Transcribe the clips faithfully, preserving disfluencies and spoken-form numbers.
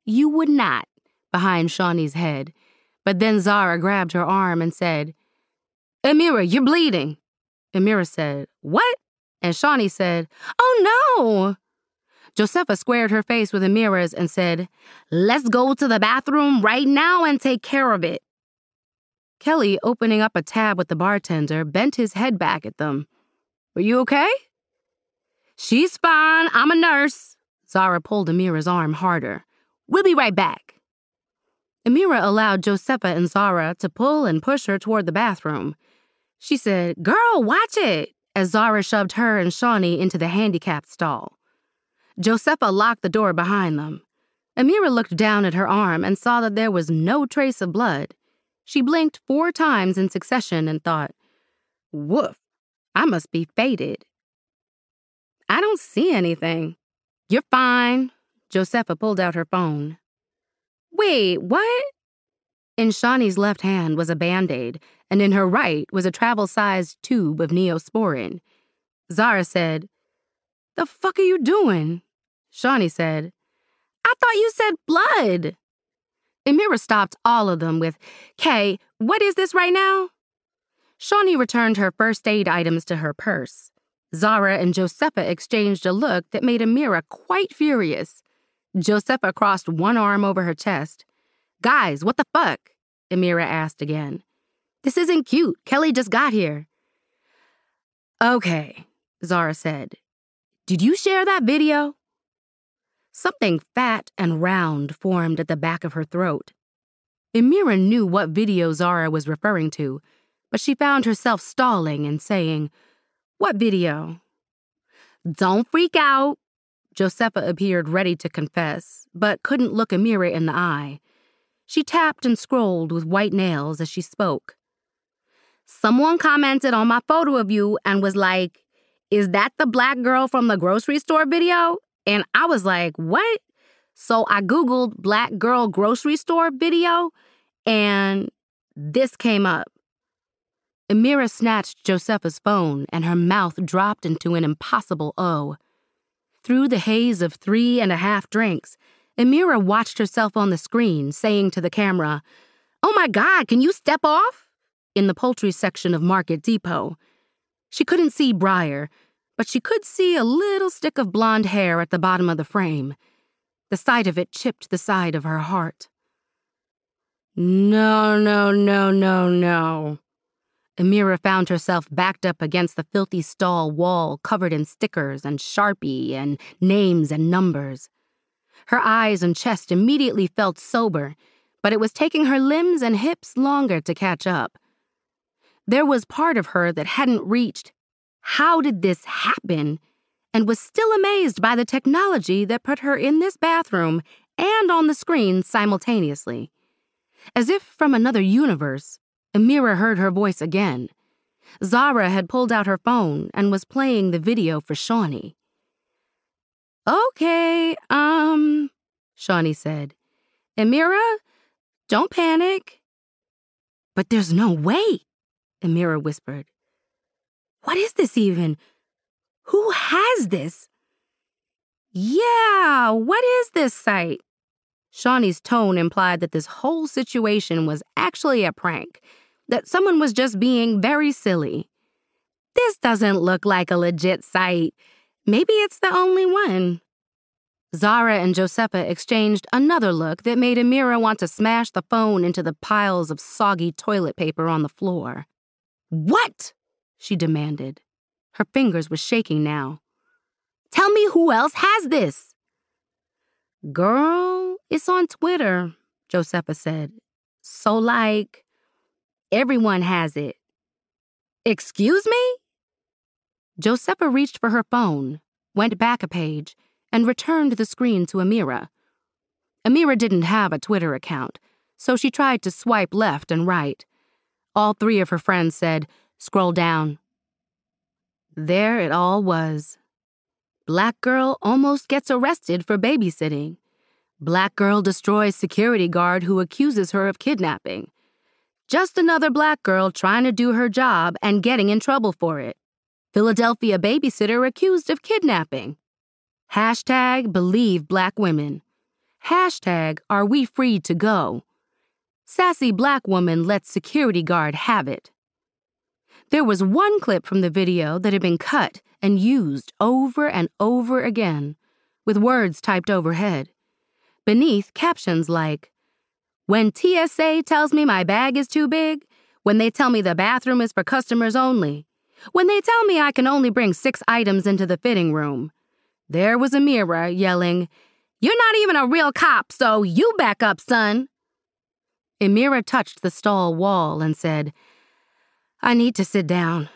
"You would not," behind Shawnee's head. But then Zara grabbed her arm and said, "Amira, you're bleeding." Amira said, "What?" And Shawnee said, "Oh, no." Josefa squared her face with Amira's and said, "Let's go to the bathroom right now and take care of it." Kelly, opening up a tab with the bartender, bent his head back at them. "Are you okay?" "She's fine. I'm a nurse." Zara pulled Amira's arm harder. "We'll be right back." Amira allowed Josefa and Zara to pull and push her toward the bathroom. She said, "Girl, watch it," as Zara shoved her and Shawnee into the handicapped stall. Josefa locked the door behind them. Amira looked down at her arm and saw that there was no trace of blood. She blinked four times in succession and thought, "Woof, I must be fated." "I don't see anything." "You're fine." Josefa pulled out her phone. "Wait, what?" In Shawnee's left hand was a Band-Aid, and in her right was a travel-sized tube of Neosporin. Zara said, "The fuck are you doing?" Shawnee said, "I thought you said blood." Amira stopped all of them with, "Kay, what is this right now?" Shawnee returned her first aid items to her purse. Zara and Josefa exchanged a look that made Amira quite furious. Josefa crossed one arm over her chest. "Guys, what the fuck?" Amira asked again. "This isn't cute. Kelly just got here." "Okay," Zara said. "Did you share that video?" Something fat and round formed at the back of her throat. Amira knew what video Zara was referring to, but she found herself stalling and saying, "What video?" "Don't freak out." Josefa appeared ready to confess, but couldn't look Amira in the eye. She tapped and scrolled with white nails as she spoke. "Someone commented on my photo of you and was like, 'Is that the black girl from the grocery store video?' And I was like, 'What?' So I Googled black girl grocery store video, and this came up." Amira snatched Josefa's phone, and her mouth dropped into an impossible O. Through the haze of three and a half drinks, Amira watched herself on the screen, saying to the camera, "Oh my God, can you step off?" in the poultry section of Market Depot. She couldn't see Briar, but she could see a little stick of blonde hair at the bottom of the frame. The sight of it chipped the side of her heart. No, no, no, no, no. Amira found herself backed up against the filthy stall wall covered in stickers and Sharpie and names and numbers. Her eyes and chest immediately felt sober, but it was taking her limbs and hips longer to catch up. There was part of her that hadn't reached, "How did this happen?" and was still amazed by the technology that put her in this bathroom and on the screen simultaneously. As if from another universe, Amira heard her voice again. Zara had pulled out her phone and was playing the video for Shawnee. "Okay, um," Shawnee said. "Amira, don't panic." "But there's no way," Amira whispered. "What is this even? Who has this?" "Yeah, what is this site?" Shawnee's tone implied that this whole situation was actually a prank, that someone was just being very silly. "This doesn't look like a legit site. Maybe it's the only one." Zara and Josefa exchanged another look that made Amira want to smash the phone into the piles of soggy toilet paper on the floor. "What?" she demanded. Her fingers were shaking now. "Tell me who else has this." "Girl, it's on Twitter," Josefa said. "So, like, everyone has it." "Excuse me?" Josefa reached for her phone, went back a page, and returned the screen to Amira. Amira didn't have a Twitter account, so she tried to swipe left and right. All three of her friends said, "Scroll down." There it all was. Black girl almost gets arrested for babysitting. Black girl destroys security guard who accuses her of kidnapping. Just another black girl trying to do her job and getting in trouble for it. Philadelphia babysitter accused of kidnapping. Hashtag believe black women. Hashtag are we free to go. Sassy black woman lets security guard have it. There was one clip from the video that had been cut and used over and over again, with words typed overhead. Beneath, captions like, "When T S A tells me my bag is too big, when they tell me the bathroom is for customers only, when they tell me I can only bring six items into the fitting room." There was Ameerah yelling, "You're not even a real cop, so you back up, son." Ameerah touched the stall wall and said, "I need to sit down."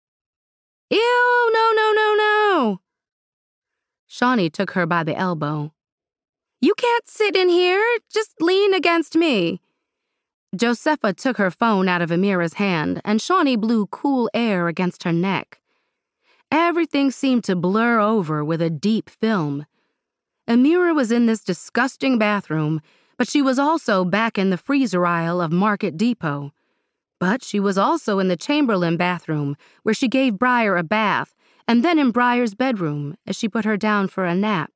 "Ew, no, no, no, no." Shawnee took her by the elbow. "You can't sit in here. Just lean against me." Josepha took her phone out of Ameerah's hand, and Shawnee blew cool air against her neck. Everything seemed to blur over with a deep film. Ameerah was in this disgusting bathroom, but she was also back in the freezer aisle of Market Depot. But she was also in the Chamberlain bathroom, where she gave Briar a bath, and then in Briar's bedroom as she put her down for a nap.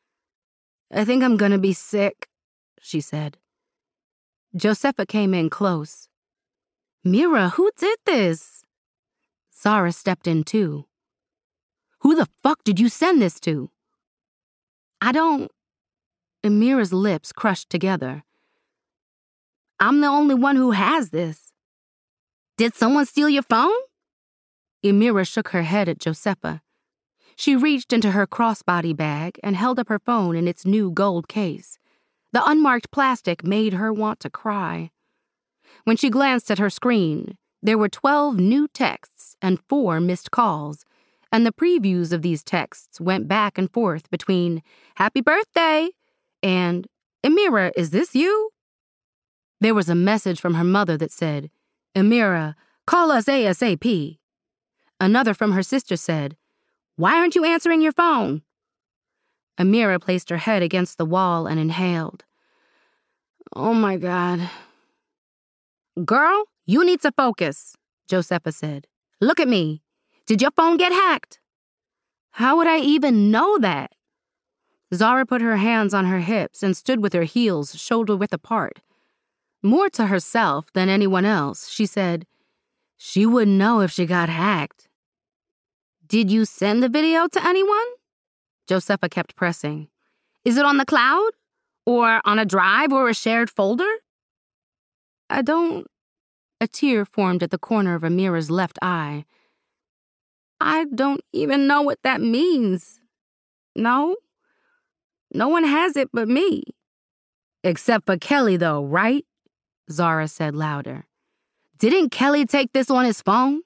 "I think I'm gonna be sick," she said. Josepha came in close. "Mira, who did this?" Zara stepped in too. "Who the fuck did you send this to?" "I don't..." Ameerah's lips crushed together. "I'm the only one who has this." "Did someone steal your phone?" Ameerah shook her head at Josepha. She reached into her crossbody bag and held up her phone in its new gold case. The unmarked plastic made her want to cry. When she glanced at her screen, there were twelve new texts and four missed calls, and the previews of these texts went back and forth between "Happy birthday" and "Ameerah, is this you?" There was a message from her mother that said, "Ameerah, call us ASAP." Another from her sister said, "Why aren't you answering your phone?" Ameerah placed her head against the wall and inhaled. "Oh my God." "Girl, you need to focus," Josepha said. "Look at me. Did your phone get hacked?" "How would I even know that?" Zara put her hands on her hips and stood with her heels shoulder-width apart. More to herself than anyone else, she said, "She wouldn't know if she got hacked." "Did you send the video to anyone?" Josepha kept pressing. "Is it on the cloud? Or on a drive or a shared folder?" "I don't..." A tear formed at the corner of Ameerah's left eye. "I don't even know what that means. No? No one has it but me." "Except for Kelly, though, right?" Zara said louder. "Didn't Kelly take this on his phone?"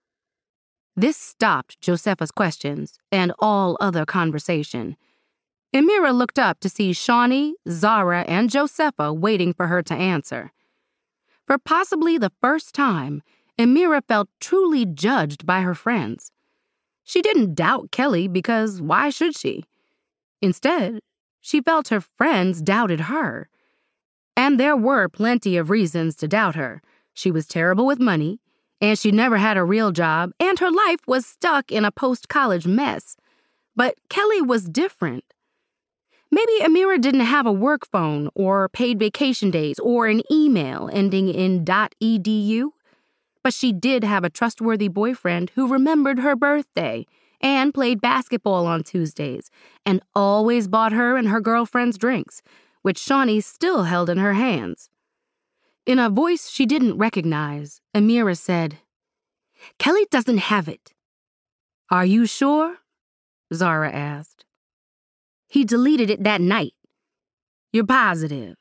This stopped Josepha's questions and all other conversation. Ameerah looked up to see Shawnee, Zara, and Josepha waiting for her to answer. For possibly the first time, Ameerah felt truly judged by her friends. She didn't doubt Kelly because why should she? Instead, she felt her friends doubted her. And there were plenty of reasons to doubt her. She was terrible with money, and she never had a real job, and her life was stuck in a post-college mess. But Kelly was different. Maybe Ameerah didn't have a work phone or paid vacation days or an email ending in .edu, but she did have a trustworthy boyfriend who remembered her birthday and played basketball on Tuesdays and always bought her and her girlfriends drinks, which Shawnee still held in her hands. In a voice she didn't recognize, Ameerah said, "Kelly doesn't have it." "Are you sure?" Zara asked. "He deleted it that night." "You're positive?"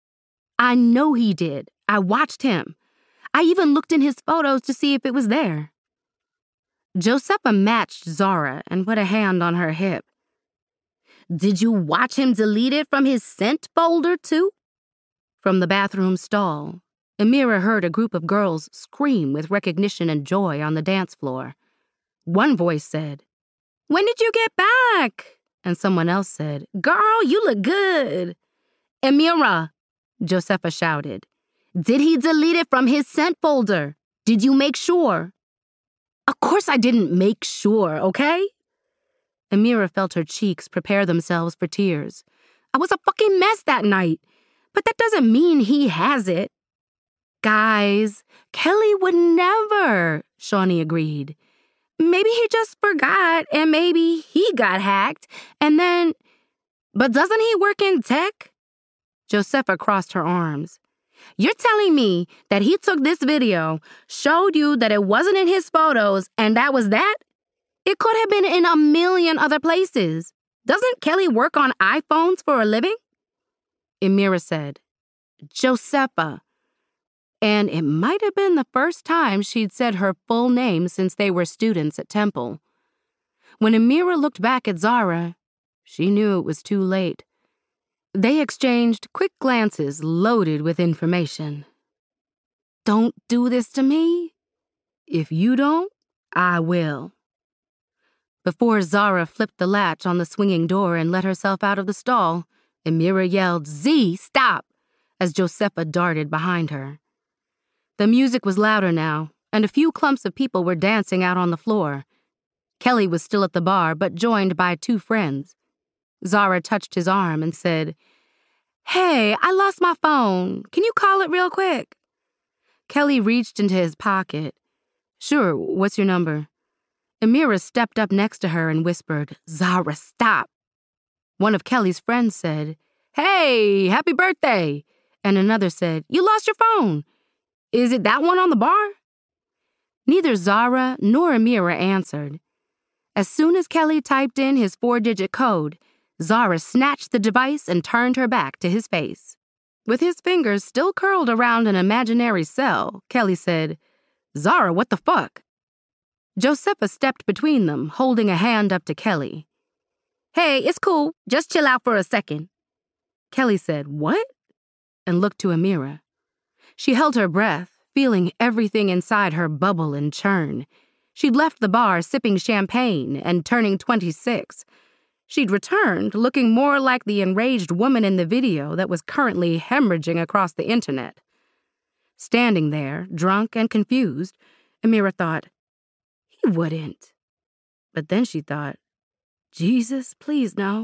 "I know he did. I watched him. I even looked in his photos to see if it was there." Josepha matched Zara and put a hand on her hip. "Did you watch him delete it from his sent folder, too?" From the bathroom stall, Ameerah heard a group of girls scream with recognition and joy on the dance floor. One voice said, "When did you get back?" And someone else said, "Girl, you look good." "Ameerah," Josepha shouted, "did he delete it from his sent folder? Did you make sure?" "Of course I didn't make sure, okay?" Ameerah felt her cheeks prepare themselves for tears. I was a fucking mess that night. But that doesn't mean he has it. Guys, Kelly would never, Shawnee agreed. Maybe he just forgot, and maybe he got hacked, and then... But doesn't he work in tech? Josepha crossed her arms. You're telling me that he took this video, showed you that it wasn't in his photos, and that was that? It could have been in a million other places. Doesn't Kelly work on iPhones for a living? Amira said, Josepha. And it might have been the first time she'd said her full name since they were students at Temple. When Amira looked back at Zara, she knew it was too late. They exchanged quick glances loaded with information. Don't do this to me. If you don't, I will. Before Zara flipped the latch on the swinging door and let herself out of the stall, Amira yelled, Z, stop, as Josepha darted behind her. The music was louder now, and a few clumps of people were dancing out on the floor. Kelly was still at the bar, but joined by two friends. Zara touched his arm and said, Hey, I lost my phone. Can you call it real quick? Kelly reached into his pocket. Sure, what's your number? Amira stepped up next to her and whispered, Zara, stop. One of Kelly's friends said, Hey, happy birthday. And another said, You lost your phone. Is it that one on the bar? Neither Zara nor Amira answered. As soon as Kelly typed in his four-digit code, Zara snatched the device and turned her back to his face. With his fingers still curled around an imaginary cell, Kelly said, Zara, what the fuck? Josepha stepped between them, holding a hand up to Kelly. Hey, it's cool. Just chill out for a second. Kelly said, What? And looked to Amira. She held her breath, feeling everything inside her bubble and churn. She'd left the bar sipping champagne and turning twenty-six. She'd returned looking more like the enraged woman in the video that was currently hemorrhaging across the internet. Standing there, drunk and confused, Amira thought, he wouldn't. But then she thought, Jesus, please no.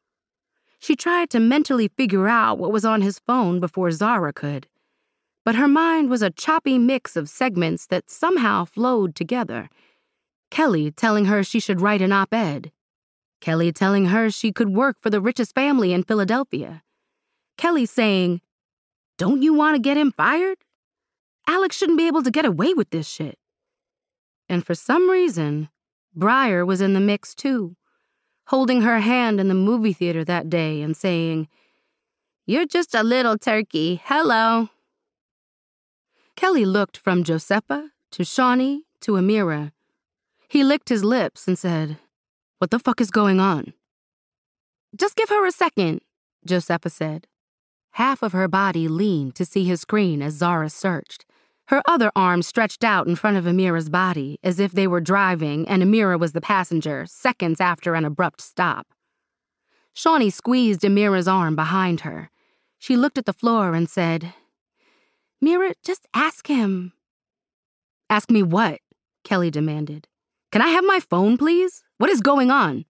She tried to mentally figure out what was on his phone before Zara could. But her mind was a choppy mix of segments that somehow flowed together. Kelly telling her she should write an op-ed. Kelly telling her she could work for the richest family in Philadelphia. Kelly saying, Don't you want to get him fired? Alex shouldn't be able to get away with this shit. And for some reason, Briar was in the mix too, holding her hand in the movie theater that day and saying, You're just a little turkey. Hello. Kelly looked from Josepha to Shawnee to Amira. He licked his lips and said, What the fuck is going on? Just give her a second, Josepha said. Half of her body leaned to see his screen as Zara searched. Her other arm stretched out in front of Amira's body as if they were driving and Amira was the passenger, seconds after an abrupt stop. Shawnee squeezed Amira's arm behind her. She looked at the floor and said, Mira, just ask him. Ask me what? Kelly demanded. Can I have my phone, please? What is going on?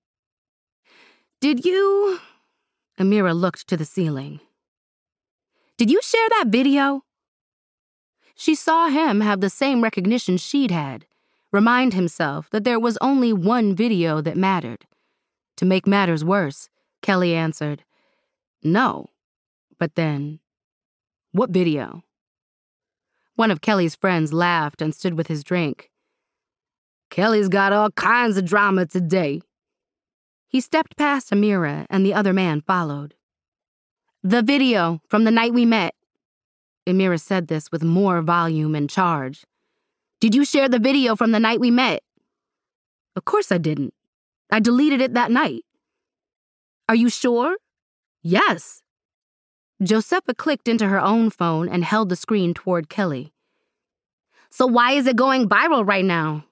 Did you... Amira looked to the ceiling. Did you share that video? She saw him have the same recognition she'd had, remind himself that there was only one video that mattered. To make matters worse, Kelly answered, No. But then, what video? One of Kelly's friends laughed and stood with his drink. Kelly's got all kinds of drama today. He stepped past Amira and the other man followed. The video from the night we met. Amira said this with more volume and charge. Did you share the video from the night we met? Of course I didn't. I deleted it that night. Are you sure? Yes. Josepha clicked into her own phone and held the screen toward Kelly. So why is it going viral right now?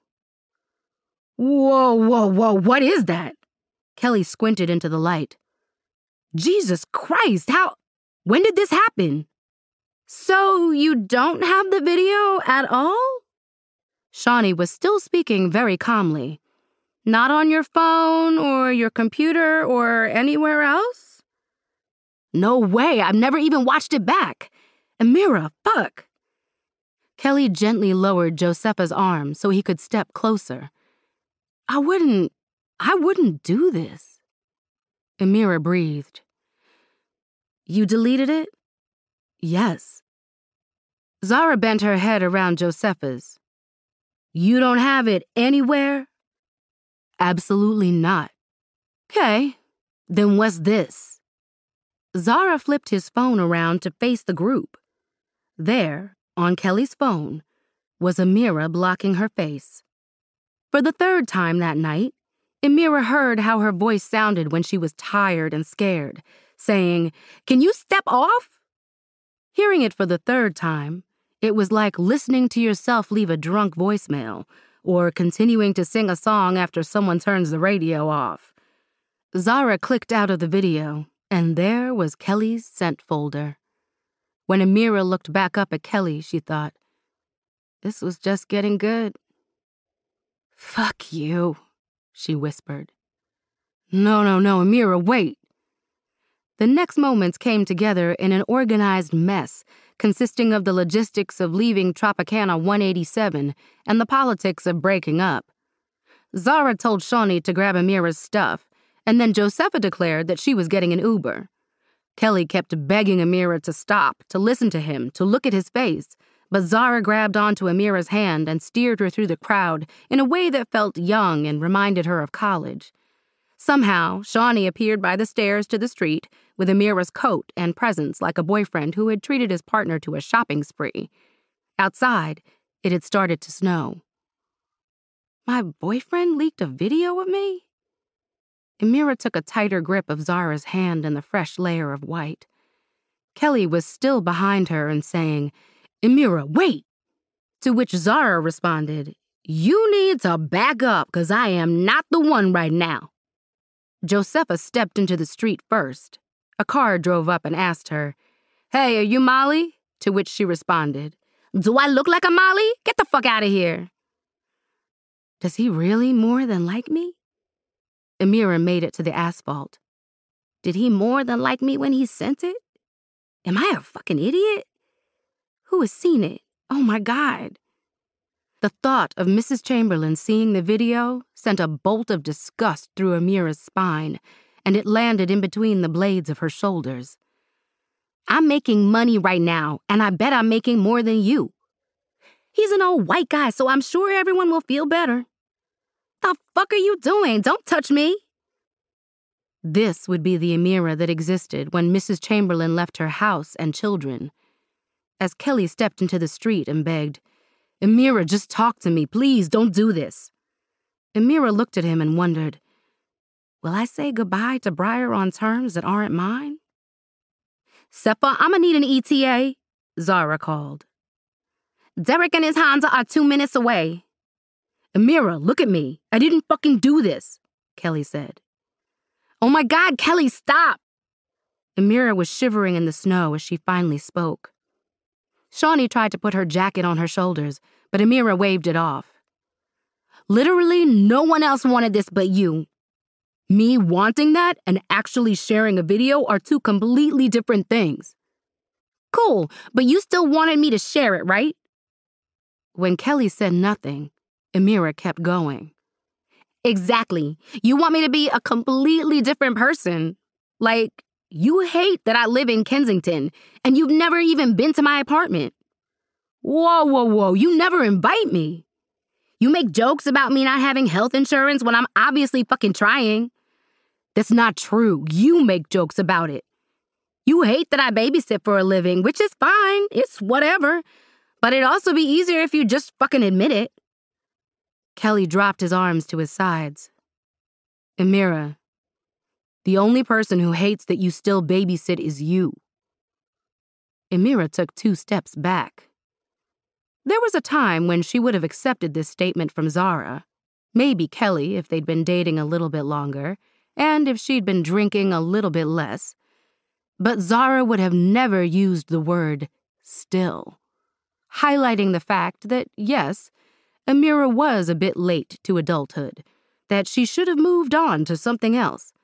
Whoa, whoa, whoa, what is that? Kelly squinted into the light. Jesus Christ, how... When did this happen? So you don't have the video at all? Shawnee was still speaking very calmly. Not on your phone or your computer or anywhere else? No way, I've never even watched it back. Amira, fuck. Kelly gently lowered Josepha's arm so he could step closer. I wouldn't, I wouldn't do this. Amira breathed. You deleted it? Yes. Zara bent her head around Josepha's. You don't have it anywhere? Absolutely not. Okay, then what's this? Zara flipped his phone around to face the group. There, on Kelly's phone, was Amira blocking her face. For the third time that night, Amira heard how her voice sounded when she was tired and scared, saying, "Can you step off?" Hearing it for the third time, it was like listening to yourself leave a drunk voicemail or continuing to sing a song after someone turns the radio off. Zara clicked out of the video, and there was Kelly's sent folder. When Amira looked back up at Kelly, she thought, this was just getting good. Fuck you, she whispered. No, no, no, Amira, wait. The next moments came together in an organized mess consisting of the logistics of leaving Tropicana one eighty-seven and the politics of breaking up. Zara told Shawnee to grab Amira's stuff, and then Josepha declared that she was getting an Uber. Kelly kept begging Amira to stop, to listen to him, to look at his face, but Zara grabbed onto Amira's hand and steered her through the crowd in a way that felt young and reminded her of college. Somehow, Shawnee appeared by the stairs to the street with Amira's coat and presents like a boyfriend who had treated his partner to a shopping spree. Outside, it had started to snow. My boyfriend leaked a video of me? Amira took a tighter grip of Zara's hand in the fresh layer of white. Kelly was still behind her and saying, Amira, wait! To which Zara responded, you need to back up because I am not the one right now. Josepha stepped into the street first. A car drove up and asked her, hey, are you Molly? To which she responded, do I look like a Molly? Get the fuck out of here. Does he really more than like me? Amira made it to the asphalt. Did he more than like me when he sent it? Am I a fucking idiot? Who has seen it? Oh my God. The thought of Missus Chamberlain seeing the video sent a bolt of disgust through Amira's spine, and it landed in between the blades of her shoulders. I'm making money right now, and I bet I'm making more than you. He's an old white guy, so I'm sure everyone will feel better. The fuck are you doing? Don't touch me. This would be the Amira that existed when Missus Chamberlain left her house and children. As Kelly stepped into the street and begged, Amira, just talk to me, please, don't do this. Amira looked at him and wondered, will I say goodbye to Briar on terms that aren't mine? Seppa, I'ma need an E T A, Zara called. Derek and his Honda are two minutes away. Amira, look at me. I didn't fucking do this, Kelly said. Oh my God, Kelly, stop. Amira was shivering in the snow as she finally spoke. Shawnee tried to put her jacket on her shoulders, but Amira waved it off. Literally, no one else wanted this but you. Me wanting that and actually sharing a video are two completely different things. Cool, but you still wanted me to share it, right? When Kelly said nothing, Amira kept going. Exactly. You want me to be a completely different person. Like, you hate that I live in Kensington, and you've never even been to my apartment. Whoa, whoa, whoa, you never invite me. You make jokes about me not having health insurance when I'm obviously fucking trying. That's not true. You make jokes about it. You hate that I babysit for a living, which is fine. It's whatever. But it'd also be easier if you just fucking admit it. Kelly dropped his arms to his sides. Amira, the only person who hates that you still babysit is you. Amira took two steps back. There was a time when she would have accepted this statement from Zara, maybe Kelly if they'd been dating a little bit longer, and if she'd been drinking a little bit less. But Zara would have never used the word still, highlighting the fact that, yes, Amira was a bit late to adulthood, that she should have moved on to something else.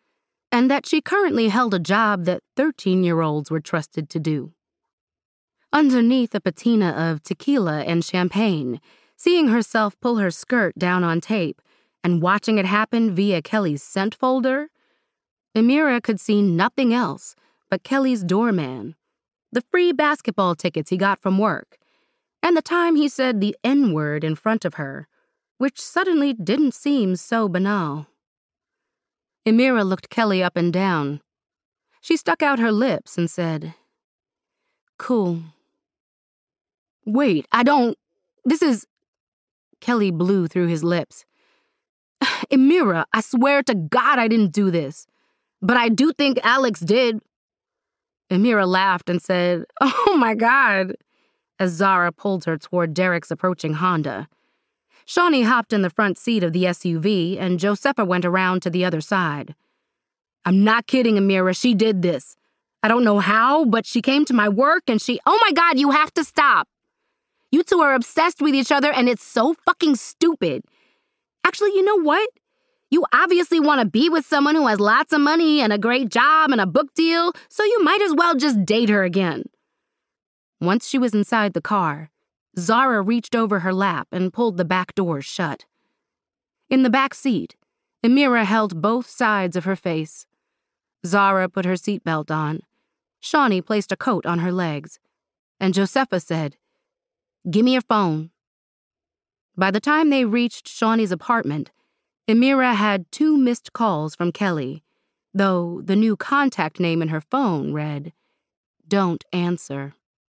and that she currently held a job that thirteen-year-olds were trusted to do. Underneath a patina of tequila and champagne, seeing herself pull her skirt down on tape and watching it happen via Kelly's scent folder, Amira could see nothing else but Kelly's doorman, the free basketball tickets he got from work, and the time he said the N-word in front of her, which suddenly didn't seem so banal. Amira looked Kelly up and down. She stuck out her lips and said, "Cool." "Wait, I don't... This is..." Kelly blew through his lips. "Amira, I swear to God I didn't do this. But I do think Alex did." Amira laughed and said, "Oh my God," as Zara pulled her toward Derek's approaching Honda. Shawnee hopped in the front seat of the S U V, and Josepha went around to the other side. "I'm not kidding, Amira. She did this. I don't know how, but she came to my work and she... Oh my God, you have to stop. You two are obsessed with each other and it's so fucking stupid. Actually, you know what? You obviously want to be with someone who has lots of money and a great job and a book deal, so you might as well just date her again." Once she was inside the car, Zara reached over her lap and pulled the back doors shut. In the back seat, Amira held both sides of her face. Zara put her seatbelt on. Shawnee placed a coat on her legs. And Josepha said, "Give me your phone." By the time they reached Shawnee's apartment, Amira had two missed calls from Kelly, though the new contact name in her phone read, "Don't answer."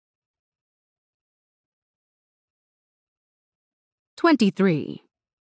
twenty-three.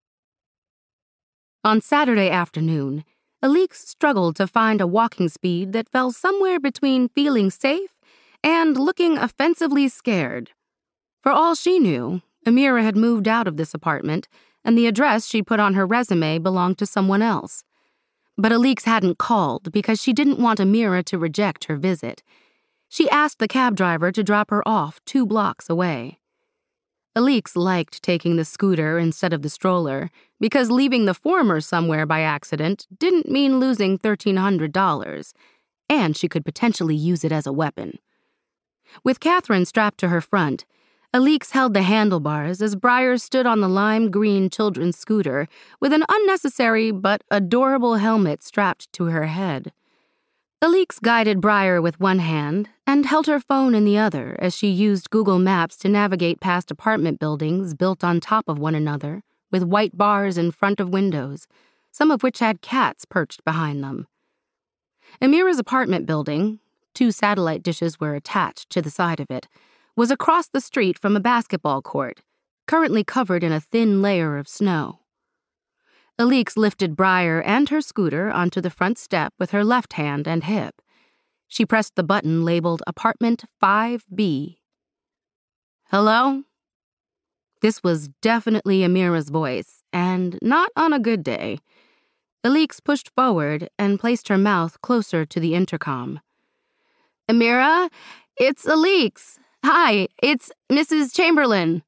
On Saturday afternoon, Alix struggled to find a walking speed that fell somewhere between feeling safe and looking offensively scared. For all she knew, Amira had moved out of this apartment, and the address she put on her resume belonged to someone else. But Alix hadn't called because she didn't want Amira to reject her visit. She asked the cab driver to drop her off two blocks away. Alix liked taking the scooter instead of the stroller because leaving the former somewhere by accident didn't mean losing thirteen hundred dollars, and she could potentially use it as a weapon. With Catherine strapped to her front, Alix held the handlebars as Briar stood on the lime green children's scooter with an unnecessary but adorable helmet strapped to her head. Alix guided Briar with one hand and held her phone in the other as she used Google Maps to navigate past apartment buildings built on top of one another with white bars in front of windows, some of which had cats perched behind them. Amira's apartment building, two satellite dishes were attached to the side of it, was across the street from a basketball court, currently covered in a thin layer of snow. Alix lifted Briar and her scooter onto the front step with her left hand and hip. She pressed the button labeled Apartment five B. "Hello?" This was definitely Amira's voice, and not on a good day. Alix pushed forward and placed her mouth closer to the intercom. "Amira, it's Alix. Hi, it's Missus Chamberlain."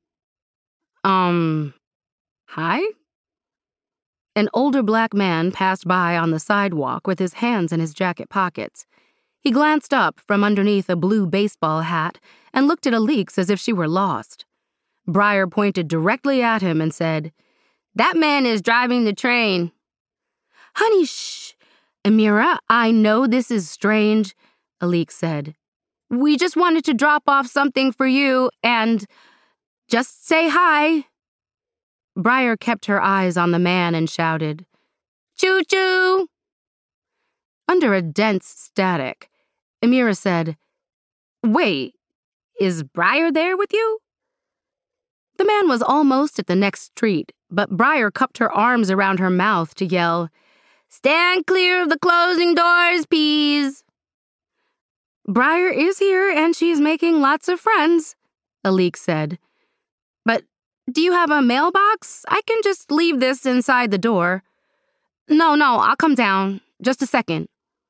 Um, hi? An older black man passed by on the sidewalk with his hands in his jacket pockets. He glanced up from underneath a blue baseball hat and looked at Alix as if she were lost. Briar pointed directly at him and said, "That man is driving the train." "Honey, shh. Amira, I know this is strange," Alix said. "We just wanted to drop off something for you and just say hi." Briar kept her eyes on the man and shouted, "Choo-choo!" Under a dense static, Amira said, "Wait, is Briar there with you?" The man was almost at the next street, but Briar cupped her arms around her mouth to yell, "Stand clear of the closing doors, please." "Briar is here and she's making lots of friends," Alix said. "But do you have a mailbox? I can just leave this inside the door." "No, no, I'll come down. Just a second."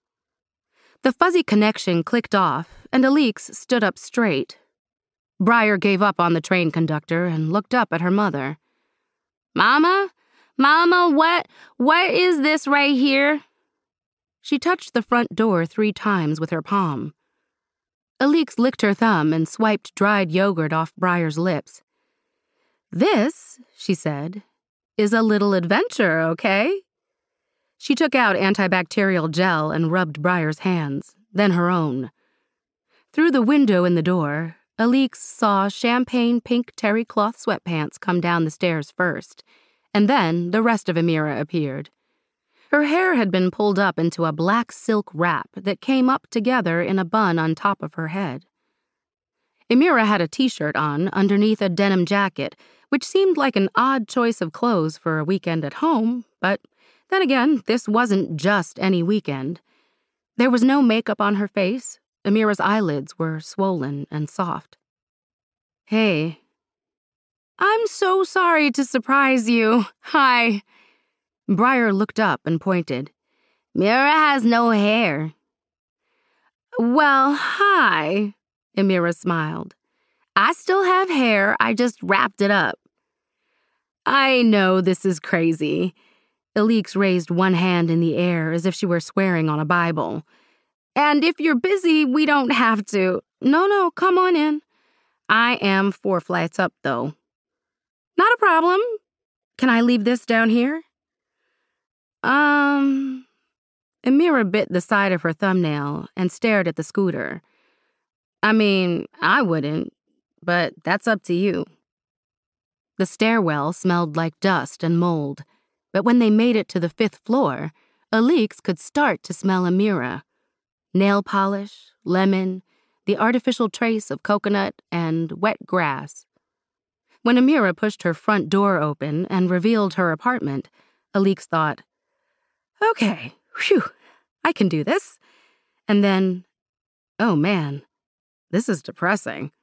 The fuzzy connection clicked off, and Alix stood up straight. Briar gave up on the train conductor and looked up at her mother. "Mama? Mama, what, what is this right here?" She touched the front door three times with her palm. Alix licked her thumb and swiped dried yogurt off Briar's lips. "This," she said, "is a little adventure, okay?" She took out antibacterial gel and rubbed Briar's hands, then her own. Through the window in the door, Alix saw champagne pink terry cloth sweatpants come down the stairs first, and then the rest of Amira appeared. Her hair had been pulled up into a black silk wrap that came up together in a bun on top of her head. Amira had a t-shirt on underneath a denim jacket, which seemed like an odd choice of clothes for a weekend at home, but then again, this wasn't just any weekend. There was no makeup on her face. Amira's eyelids were swollen and soft. "Hey." "I'm so sorry to surprise you. Hi." Briar looked up and pointed. "Mira has no hair." "Well, hi," Amira smiled. "I still have hair, I just wrapped it up." "I know this is crazy." Alix raised one hand in the air as if she were swearing on a Bible. "And if you're busy, we don't have to." "No, no, come on in. I am four flights up, though." "Not a problem. Can I leave this down here?" Um... Amira bit the side of her thumbnail and stared at the scooter. "I mean, I wouldn't, but that's up to you." The stairwell smelled like dust and mold, but when they made it to the fifth floor, Alix could start to smell Amira. Nail polish, lemon, the artificial trace of coconut, and wet grass. When Amira pushed her front door open and revealed her apartment, Alix thought, "Okay, phew, I can do this." And then, oh man, this is depressing.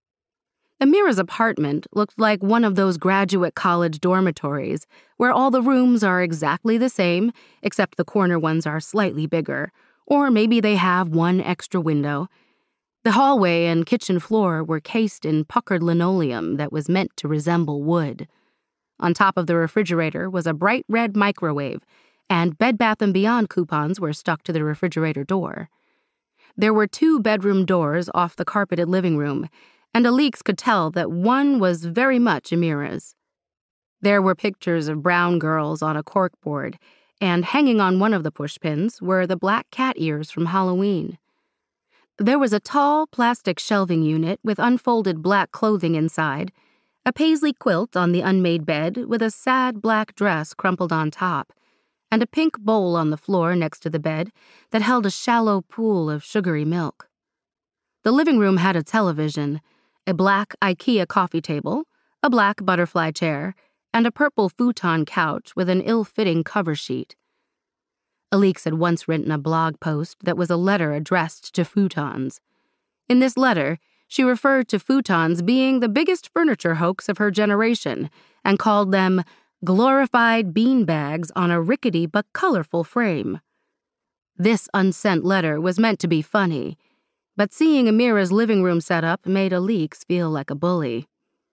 Amira's apartment looked like one of those graduate college dormitories where all the rooms are exactly the same, except the corner ones are slightly bigger, or maybe they have one extra window. The hallway and kitchen floor were cased in puckered linoleum that was meant to resemble wood. On top of the refrigerator was a bright red microwave, and Bed Bath and Beyond coupons were stuck to the refrigerator door. There were two bedroom doors off the carpeted living room, and Alix could tell that one was very much Amira's. There were pictures of brown girls on a corkboard, and hanging on one of the pushpins were the black cat ears from Halloween. There was a tall plastic shelving unit with unfolded black clothing inside, a paisley quilt on the unmade bed with a sad black dress crumpled on top, and a pink bowl on the floor next to the bed that held a shallow pool of sugary milk. The living room had a television, a black IKEA coffee table, a black butterfly chair, and a purple futon couch with an ill-fitting cover sheet. Alix had once written a blog post that was a letter addressed to futons. In this letter, she referred to futons being the biggest furniture hoax of her generation and called them glorified beanbags on a rickety but colorful frame. This unsent letter was meant to be funny, but seeing Amira's living room setup made Alix feel like a bully.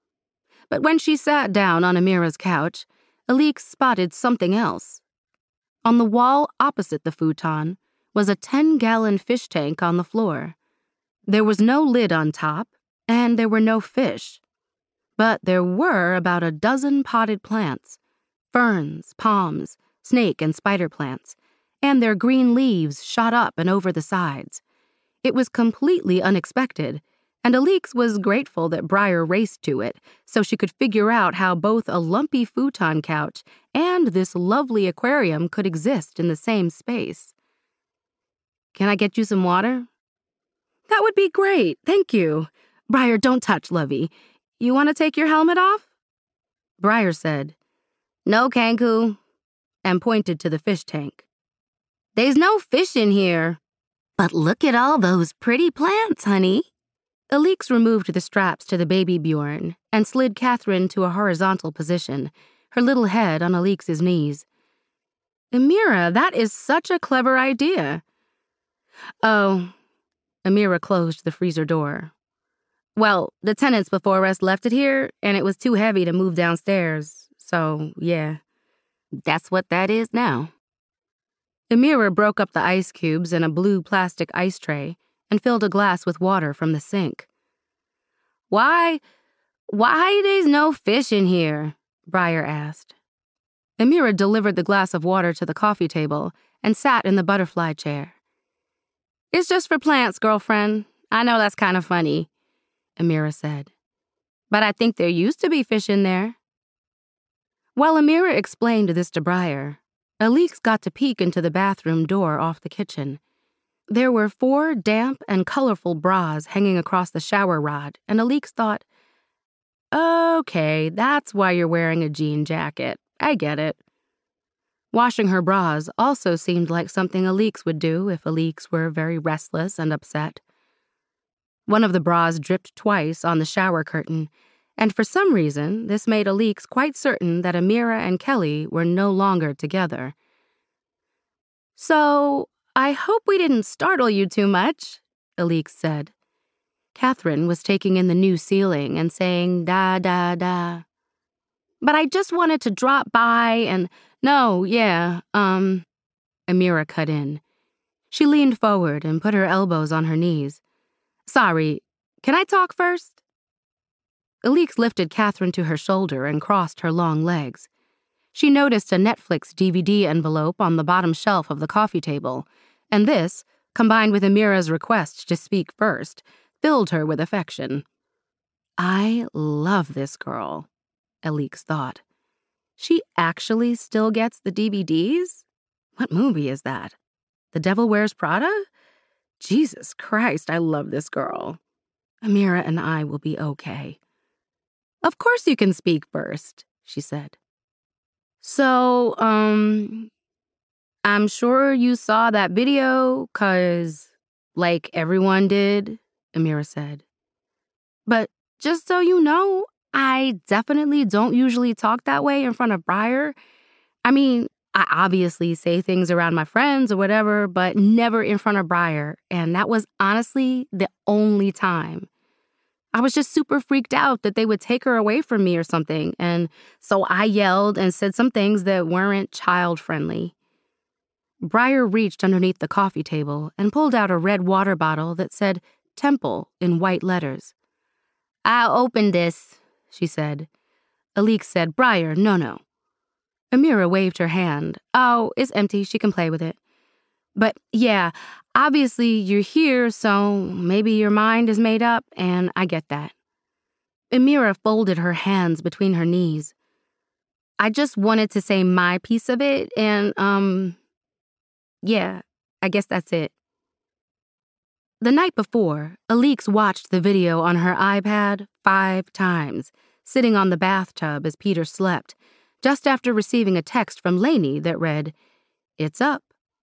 But when she sat down on Amira's couch, Alix spotted something else. On the wall opposite the futon was a ten-gallon fish tank on the floor. There was no lid on top, and there were no fish. But there were about a dozen potted plants, ferns, palms, snake and spider plants, and their green leaves shot up and over the sides. It was completely unexpected, and Alix was grateful that Briar raced to it so she could figure out how both a lumpy futon couch and this lovely aquarium could exist in the same space. "Can I get you some water?" "That would be great, thank you." "Briar, don't touch, lovey. You want to take your helmet off?" Briar said, "No, Kanku," and pointed to the fish tank. "There's no fish in here." "But look at all those pretty plants, honey." Alix removed the straps to the baby Bjorn and slid Catherine to a horizontal position, her little head on Alix's knees. "Amira, that is such a clever idea." "Oh," Amira closed the freezer door. "Well, the tenants before us left it here, and it was too heavy to move downstairs, so, yeah, that's what that is now." Amira broke up the ice cubes in a blue plastic ice tray and filled a glass with water from the sink. Why, why there's no fish in here? Briar asked. Amira delivered the glass of water to the coffee table and sat in the butterfly chair. It's just for plants, girlfriend. I know that's kind of funny, Amira said. But I think there used to be fish in there. While Amira explained this to Briar, Alix got to peek into the bathroom door off the kitchen. There were four damp and colorful bras hanging across the shower rod, and Alix thought, okay, that's why you're wearing a jean jacket. I get it. Washing her bras also seemed like something Alix would do if Alix were very restless and upset. One of the bras dripped twice on the shower curtain, and for some reason, this made Alix quite certain that Amira and Kelly were no longer together. So, I hope we didn't startle you too much, Alix said. Catherine was taking in the new ceiling and saying da da da. But I just wanted to drop by and, no, yeah, um, Amira cut in. She leaned forward and put her elbows on her knees. Sorry, can I talk first? Alix lifted Catherine to her shoulder and crossed her long legs. She noticed a Netflix D V D envelope on the bottom shelf of the coffee table, and this, combined with Amira's request to speak first, filled her with affection. I love this girl, Alix thought. She actually still gets the D V Ds? What movie is that? The Devil Wears Prada? Jesus Christ, I love this girl. Amira and I will be okay. Of course you can speak first, she said. So, um, I'm sure you saw that video, 'cause, like everyone did, Amira said. But just so you know, I definitely don't usually talk that way in front of Briar. I mean, I obviously say things around my friends or whatever, but never in front of Briar, and that was honestly the only time. I was just super freaked out that they would take her away from me or something, and so I yelled and said some things that weren't child-friendly. Briar reached underneath the coffee table and pulled out a red water bottle that said Temple in white letters. I'll open this, she said. Alix said, Briar, no, no. Amira waved her hand. Oh, it's empty. She can play with it. But yeah, obviously you're here, so maybe your mind is made up, and I get that. Amira folded her hands between her knees. I just wanted to say my piece of it, and, um, yeah, I guess that's it. The night before, Alix watched the video on her iPad five times, sitting on the bathtub as Peter slept, just after receiving a text from Lainey that read, It's up.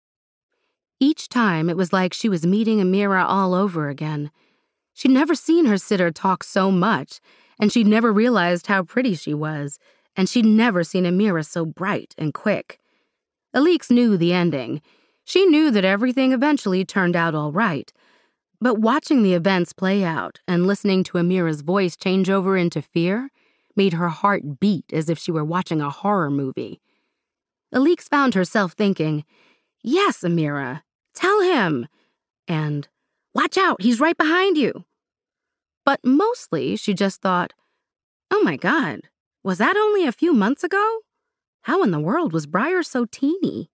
Each time, it was like she was meeting Amira all over again. She'd never seen her sitter talk so much, and she'd never realized how pretty she was, and she'd never seen Amira so bright and quick. Alix knew the ending. She knew that everything eventually turned out all right. But watching the events play out and listening to Amira's voice change over into fear made her heart beat as if she were watching a horror movie. Alix found herself thinking, Yes, Amira, tell him, and watch out, he's right behind you. But mostly she just thought, oh my God, was that only a few months ago? How in the world was Briar so teeny?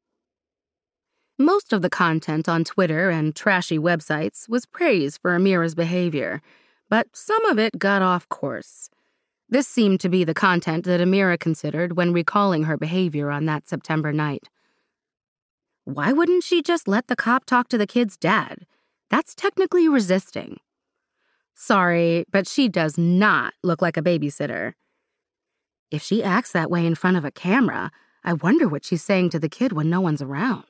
Most of the content on Twitter and trashy websites was praise for Amira's behavior, but some of it got off course. This seemed to be the content that Amira considered when recalling her behavior on that September night. Why wouldn't she just let the cop talk to the kid's dad? That's technically resisting. Sorry, but she does not look like a babysitter. If she acts that way in front of a camera, I wonder what she's saying to the kid when no one's around.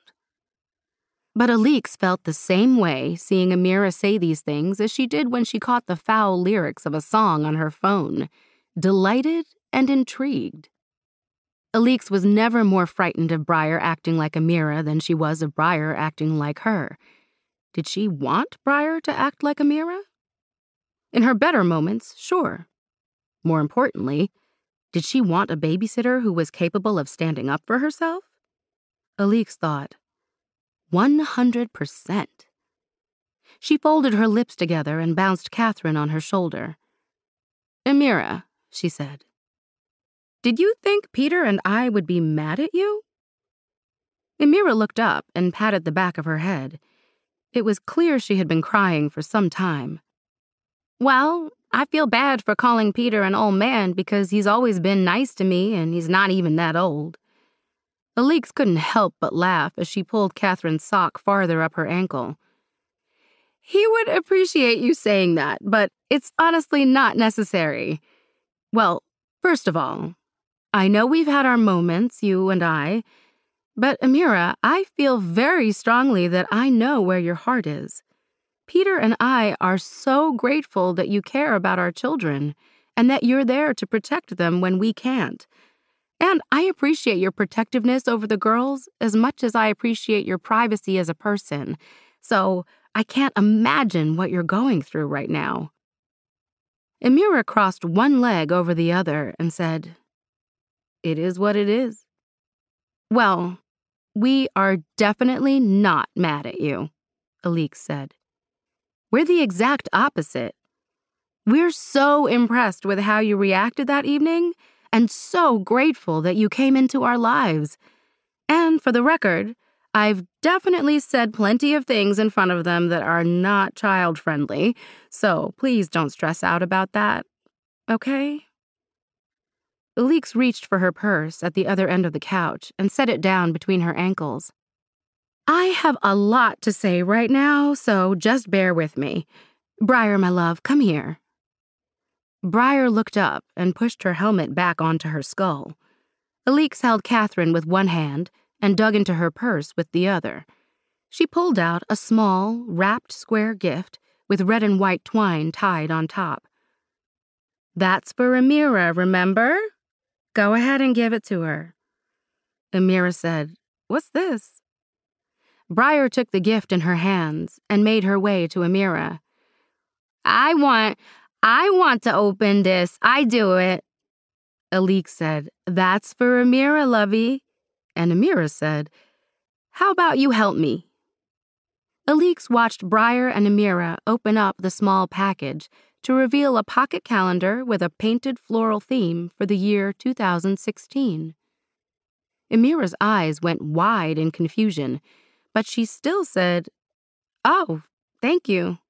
But Alix felt the same way seeing Amira say these things as she did when she caught the foul lyrics of a song on her phone, delighted and intrigued. Alix was never more frightened of Briar acting like Amira than she was of Briar acting like her. Did she want Briar to act like Amira? In her better moments, sure. More importantly, did she want a babysitter who was capable of standing up for herself? Alix thought, One hundred percent. She folded her lips together and bounced Catherine on her shoulder. "Amira," she said, "did you think Peter and I would be mad at you?" Amira looked up and patted the back of her head. It was clear she had been crying for some time. "Well, I feel bad for calling Peter an old man because he's always been nice to me and he's not even that old." Alix couldn't help but laugh as she pulled Catherine's sock farther up her ankle. "He would appreciate you saying that, but it's honestly not necessary. Well, first of all, I know we've had our moments, you and I, but Amira, I feel very strongly that I know where your heart is. Peter and I are so grateful that you care about our children and that you're there to protect them when we can't. And I appreciate your protectiveness over the girls as much as I appreciate your privacy as a person, so I can't imagine what you're going through right now." Amira crossed one leg over the other and said, "It is what it is." "Well, we are definitely not mad at you," Alix said. "We're the exact opposite. We're so impressed with how you reacted that evening and so grateful that you came into our lives. And for the record, I've definitely said plenty of things in front of them that are not child-friendly, so please don't stress out about that, okay?" Alix reached for her purse at the other end of the couch and set it down between her ankles. "I have a lot to say right now, so just bear with me. Briar, my love, come here." Briar looked up and pushed her helmet back onto her skull. Alix held Catherine with one hand and dug into her purse with the other. She pulled out a small, wrapped square gift with red and white twine tied on top. "That's for Amira, remember? Go ahead and give it to her." Amira said, "What's this?" Briar took the gift in her hands and made her way to Amira. I want, I want to open this. I do it." Alix said, "That's for Amira, lovey." And Amira said, "How about you help me?" Alix watched Briar and Amira open up the small package to reveal a pocket calendar with a painted floral theme for the year two thousand sixteen. Amira's eyes went wide in confusion, but she still said, "Oh, thank you."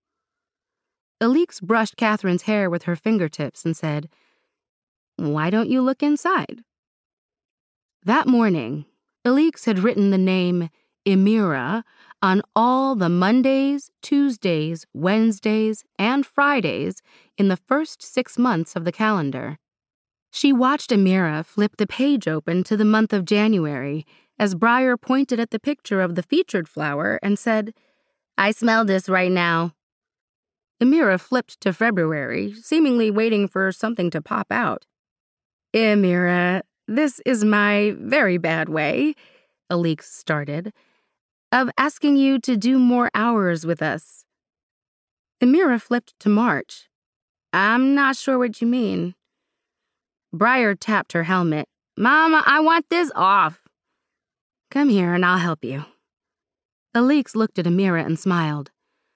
Alix brushed Catherine's hair with her fingertips and said, "Why don't you look inside?" That morning, Alix had written the name Amira on all the Mondays, Tuesdays, Wednesdays, and Fridays in the first six months of the calendar. She watched Amira flip the page open to the month of January as Briar pointed at the picture of the featured flower and said, "I smell this right now." Amira flipped to February, seemingly waiting for something to pop out. "Amira, this is my very bad way," Alix started, "of asking you to do more hours with us." Amira flipped to March. "I'm not sure what you mean." Briar tapped her helmet. "Mama, I want this off." "Come here and I'll help you." Alix looked at Amira and smiled.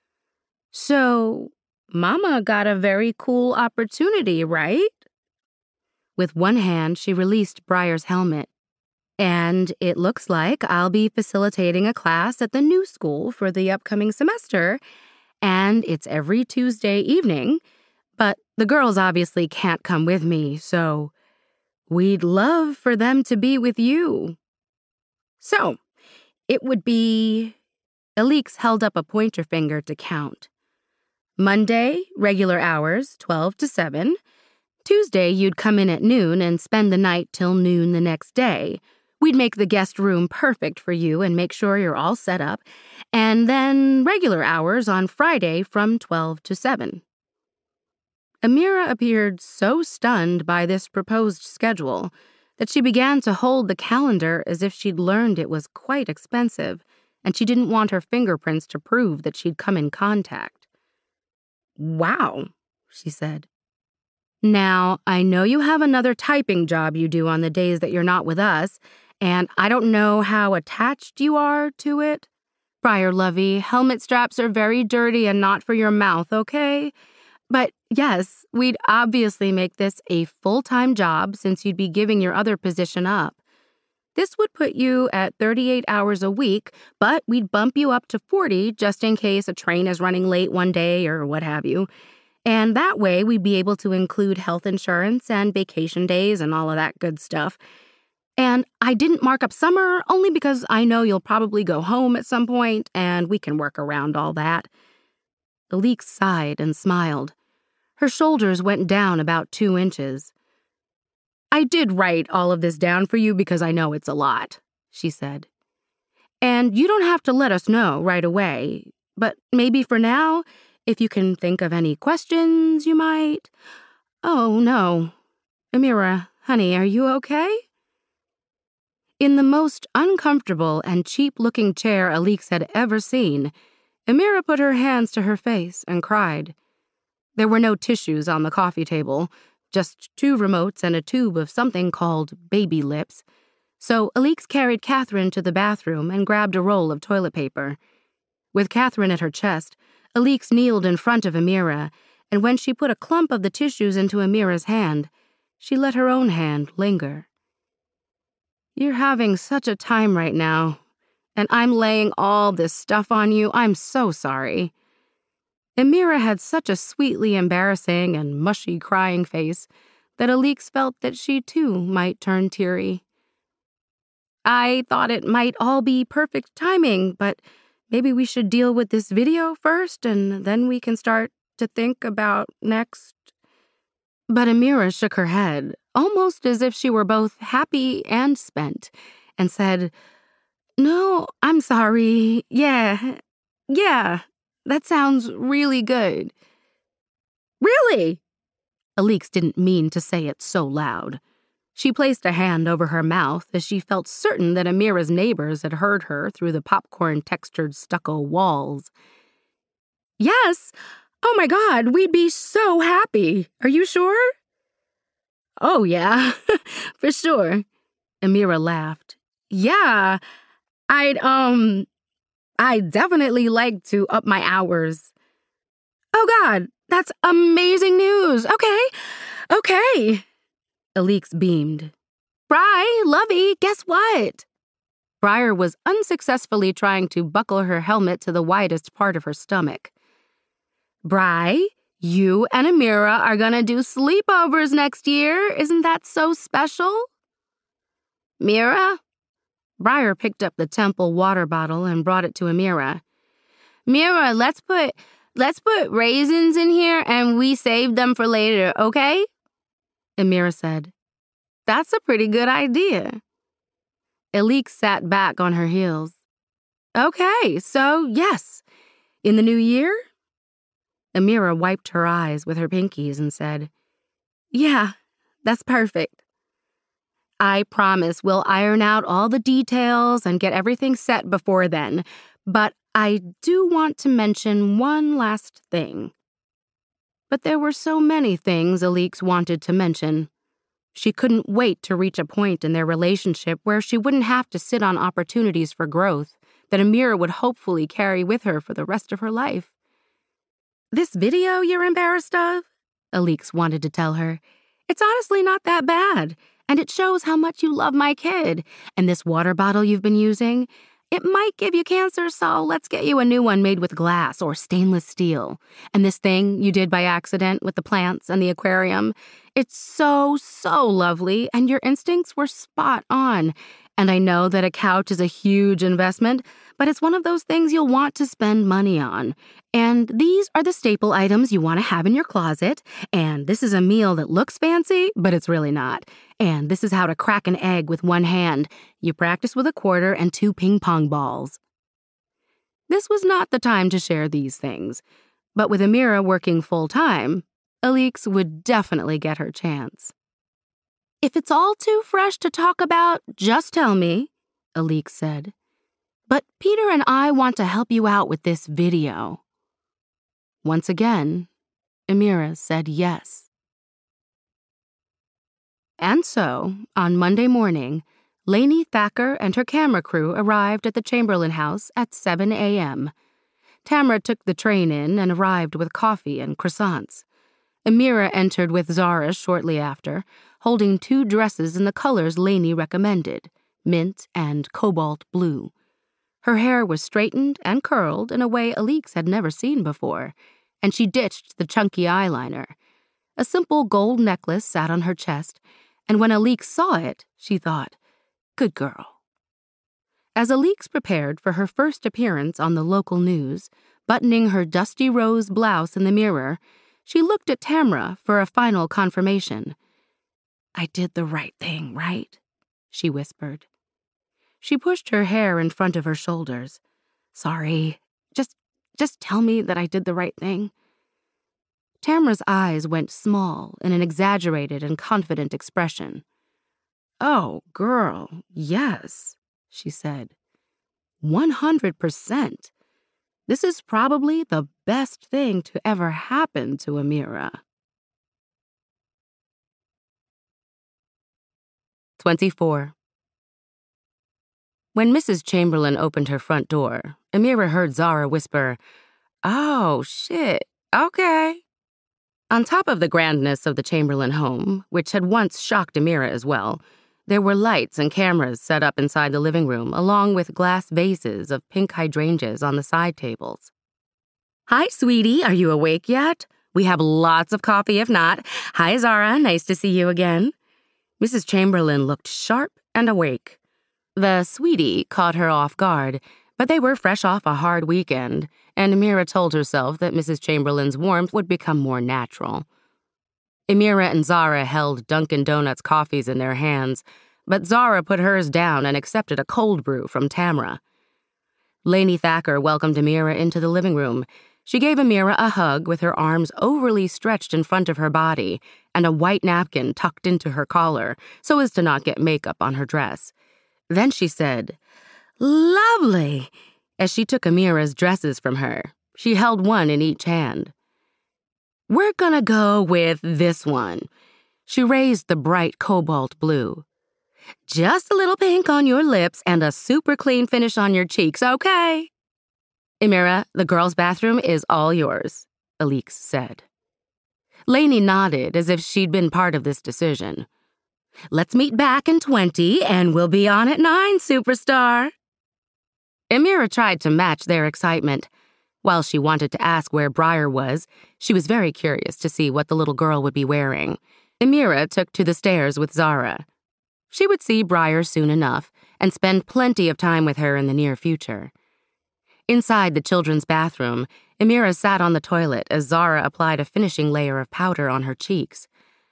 "So, Mama got a very cool opportunity, right?" With one hand, she released Briar's helmet. "And it looks like I'll be facilitating a class at the new school for the upcoming semester, and it's every Tuesday evening, but the girls obviously can't come with me, so we'd love for them to be with you. So, it would be..." Alix held up a pointer finger to count. "Monday, regular hours, twelve to seven. Tuesday, you'd come in at noon and spend the night till noon the next day. We'd make the guest room perfect for you and make sure you're all set up. And then regular hours on Friday from twelve to seven. Amira appeared so stunned by this proposed schedule that she began to hold the calendar as if she'd learned it was quite expensive, and she didn't want her fingerprints to prove that she'd come in contact. "Wow," she said. "Now, I know you have another typing job you do on the days that you're not with us, and I don't know how attached you are to it." Briar Lovey, helmet straps are very dirty and not for your mouth, okay? But yes, we'd obviously make this a full-time job since you'd be giving your other position up. This would put you at thirty-eight hours a week, but we'd bump you up to forty just in case a train is running late one day or what have you. And that way we'd be able to include health insurance and vacation days and all of that good stuff. And I didn't mark up summer only because I know you'll probably go home at some point and we can work around all that. Alix sighed and smiled. Her shoulders went down about two inches. I did write all of this down for you because I know it's a lot, she said. And you don't have to let us know right away, but maybe for now, if you can think of any questions you might... Oh, no. Amira, honey, are you okay? In the most uncomfortable and cheap-looking chair Alix had ever seen, Amira put her hands to her face and cried. There were no tissues on the coffee table, just two remotes and a tube of something called baby lips. So Alix carried Catherine to the bathroom and grabbed a roll of toilet paper. With Catherine at her chest, Alix kneeled in front of Amira, and when she put a clump of the tissues into Amira's hand, she let her own hand linger. You're having such a time right now, and I'm laying all this stuff on you. I'm so sorry. Amira had such a sweetly embarrassing and mushy crying face that Alix felt that she too might turn teary. I thought it might all be perfect timing, but maybe we should deal with this video first and then we can start to think about next. But Amira shook her head, almost as if she were both happy and spent, and said, No, I'm sorry. Yeah, yeah. That sounds really good. Really? Alix didn't mean to say it so loud. She placed a hand over her mouth as she felt certain that Amira's neighbors had heard her through the popcorn-textured stucco walls. Yes. Oh my God, we'd be so happy. Are you sure? Oh yeah, for sure. Amira laughed. Yeah, I'd, um... I definitely like to up my hours. Oh, God, that's amazing news. Okay, okay. Alix beamed. Bri, lovey, guess what? Briar was unsuccessfully trying to buckle her helmet to the widest part of her stomach. Bri, you and Amira are gonna do sleepovers next year. Isn't that so special? Mira? Briar picked up the Temple water bottle and brought it to Amira. Mira, let's put let's put raisins in here and we save them for later, okay? Amira said, That's a pretty good idea. Alix sat back on her heels. Okay, so yes, in the new year? Amira wiped her eyes with her pinkies and said, Yeah, that's perfect. I promise we'll iron out all the details and get everything set before then, but I do want to mention one last thing. But there were so many things Alix wanted to mention. She couldn't wait to reach a point in their relationship where she wouldn't have to sit on opportunities for growth that Amira would hopefully carry with her for the rest of her life. This video you're embarrassed of? Alix wanted to tell her. It's honestly not that bad. And it shows how much you love my kid. And this water bottle you've been using, it might give you cancer, so let's get you a new one made with glass or stainless steel. And this thing you did by accident with the plants and the aquarium, it's so, so lovely, and your instincts were spot on. And I know that a couch is a huge investment, but it's one of those things you'll want to spend money on. And these are the staple items you want to have in your closet. And this is a meal that looks fancy, but it's really not. And this is how to crack an egg with one hand. You practice with a quarter and two ping pong balls. This was not the time to share these things. But with Amira working full-time, Alix would definitely get her chance. If it's all too fresh to talk about, just tell me, Alix said. But Peter and I want to help you out with this video. Once again, Amira said yes. And so, on Monday morning, Lainey Thacker and her camera crew arrived at the Chamberlain house at seven a.m. Tamra took the train in and arrived with coffee and croissants. Amira entered with Zara shortly after, holding two dresses in the colors Lainey recommended, mint and cobalt blue. Her hair was straightened and curled in a way Alix had never seen before, and she ditched the chunky eyeliner. A simple gold necklace sat on her chest, and when Alix saw it, she thought, "Good girl." As Alix prepared for her first appearance on the local news, buttoning her dusty rose blouse in the mirror, she looked at Tamra for a final confirmation. "I did the right thing, right?" she whispered. She pushed her hair in front of her shoulders. "Sorry, just, just tell me that I did the right thing." Tamra's eyes went small in an exaggerated and confident expression. "Oh, girl, yes," she said. One hundred percent. This is probably the best thing to ever happen to Amira. twenty-four. When Missus Chamberlain opened her front door, Amira heard Zara whisper, "Oh, shit, okay." On top of the grandness of the Chamberlain home, which had once shocked Amira as well, there were lights and cameras set up inside the living room, along with glass vases of pink hydrangeas on the side tables. "Hi, sweetie, are you awake yet? We have lots of coffee if not. Hi, Zara, nice to see you again." Missus Chamberlain looked sharp and awake. The sweetie caught her off guard, but they were fresh off a hard weekend, and Amira told herself that Missus Chamberlain's warmth would become more natural. Amira and Zara held Dunkin' Donuts coffees in their hands, but Zara put hers down and accepted a cold brew from Tamra. Lainey Thacker welcomed Amira into the living room. She gave Amira a hug with her arms overly stretched in front of her body and a white napkin tucked into her collar so as to not get makeup on her dress. Then she said, "Lovely," as she took Amira's dresses from her. She held one in each hand. "We're gonna go with this one." She raised the bright cobalt blue. "Just a little pink on your lips and a super clean finish on your cheeks, okay?" "Amira, the girls' bathroom is all yours," Alix said. Lainey nodded as if she'd been part of this decision. "Let's meet back in twenty and we'll be on at nine, superstar." Amira tried to match their excitement. While she wanted to ask where Briar was, she was very curious to see what the little girl would be wearing. Amira took to the stairs with Zara. She would see Briar soon enough and spend plenty of time with her in the near future. Inside the children's bathroom, Amira sat on the toilet as Zara applied a finishing layer of powder on her cheeks.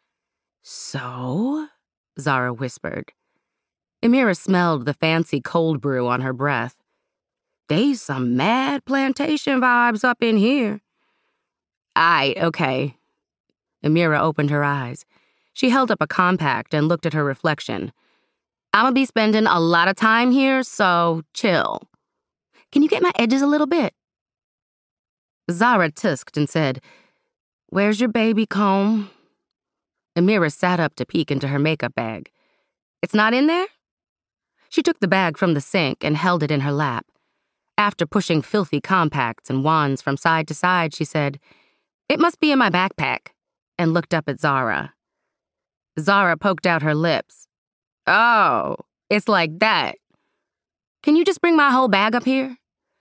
"So?" Zara whispered. Amira smelled the fancy cold brew on her breath. "They's some mad plantation vibes up in here." "Aight, okay." Amira opened her eyes. She held up a compact and looked at her reflection. "I'ma be spending a lot of time here, so chill. Can you get my edges a little bit?" Zara tusked and said, "Where's your baby comb?" Amira sat up to peek into her makeup bag. "It's not in there?" She took the bag from the sink and held it in her lap. After pushing filthy compacts and wands from side to side, she said, "It must be in my backpack," and looked up at Zara. Zara poked out her lips. "Oh, it's like that. Can you just bring my whole bag up here?"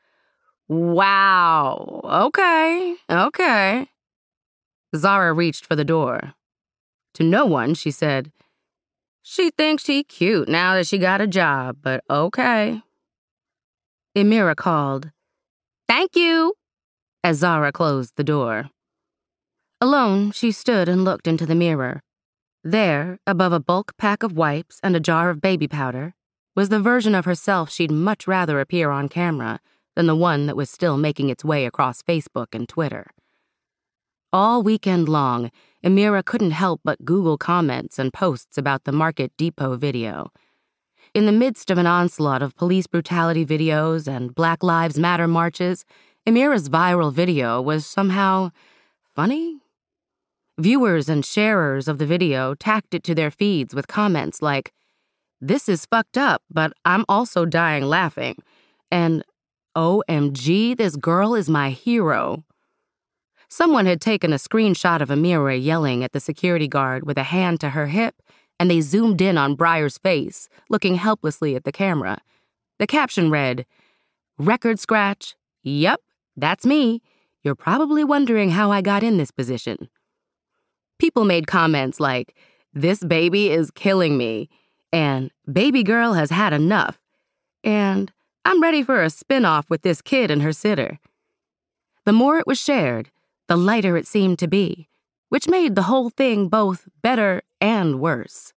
"Wow, okay, okay." Zara reached for the door. To no one, she said, "She thinks she cute now that she got a job, but okay." Amira called, "Thank you," as Zara closed the door. Alone, she stood and looked into the mirror. There, above a bulk pack of wipes and a jar of baby powder, was the version of herself she'd much rather appear on camera than the one that was still making its way across Facebook and Twitter. All weekend long, Amira couldn't help but Google comments and posts about the Market Depot video. In the midst of an onslaught of police brutality videos and Black Lives Matter marches, Amira's viral video was somehow funny. Viewers and sharers of the video tacked it to their feeds with comments like, This is fucked up, but I'm also dying laughing. And O M G, this girl is my hero. Someone had taken a screenshot of Amira yelling at the security guard with a hand to her hip, and they zoomed in on Briar's face, looking helplessly at the camera. The caption read, "Record scratch. Yep, that's me. You're probably wondering how I got in this position." People made comments like, "This baby is killing me," and "Baby girl has had enough," and "I'm ready for a spin-off with this kid and her sitter." The more it was shared, the lighter it seemed to be, which made the whole thing both better and worse.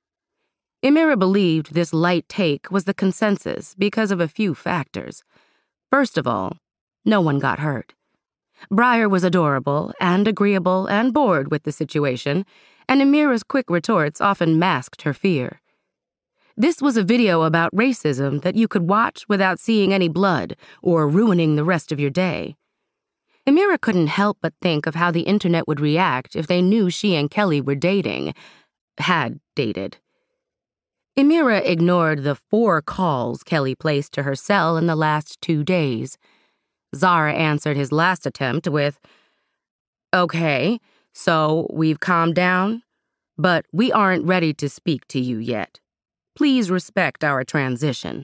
Amira believed this light take was the consensus because of a few factors. First of all, no one got hurt. Briar was adorable and agreeable and bored with the situation, and Amira's quick retorts often masked her fear. This was a video about racism that you could watch without seeing any blood or ruining the rest of your day. Amira couldn't help but think of how the internet would react if they knew she and Kelly were dating, had dated. Amira ignored the four calls Kelly placed to her cell in the last two days. Zara answered his last attempt with, "Okay, so we've calmed down, but we aren't ready to speak to you yet. Please respect our transition."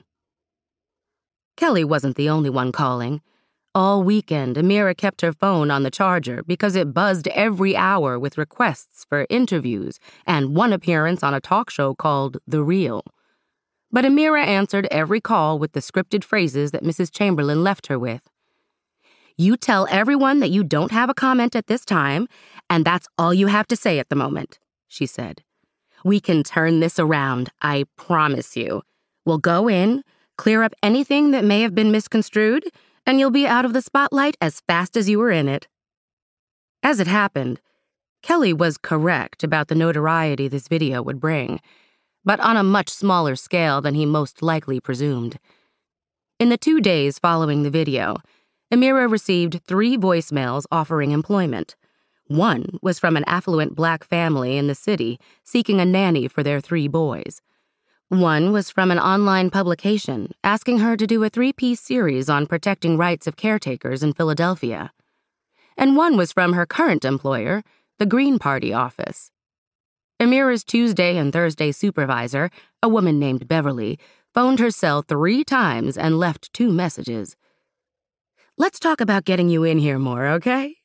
Kelly wasn't the only one calling. All weekend, Amira kept her phone on the charger because it buzzed every hour with requests for interviews and one appearance on a talk show called The Real. But Amira answered every call with the scripted phrases that Missus Chamberlain left her with. "You tell everyone that you don't have a comment at this time, and that's all you have to say at the moment," she said. "We can turn this around, I promise you. We'll go in, clear up anything that may have been misconstrued, and you'll be out of the spotlight as fast as you were in it." As it happened, Kelly was correct about the notoriety this video would bring, but on a much smaller scale than he most likely presumed. In the two days following the video, Amira received three voicemails offering employment. One was from an affluent black family in the city seeking a nanny for their three boys. One was from an online publication asking her to do a three-piece series on protecting rights of caretakers in Philadelphia. And one was from her current employer, the Green Party office. Amira's Tuesday and Thursday supervisor, a woman named Beverly, phoned her cell three times and left two messages. "Let's talk about getting you in here more, okay?"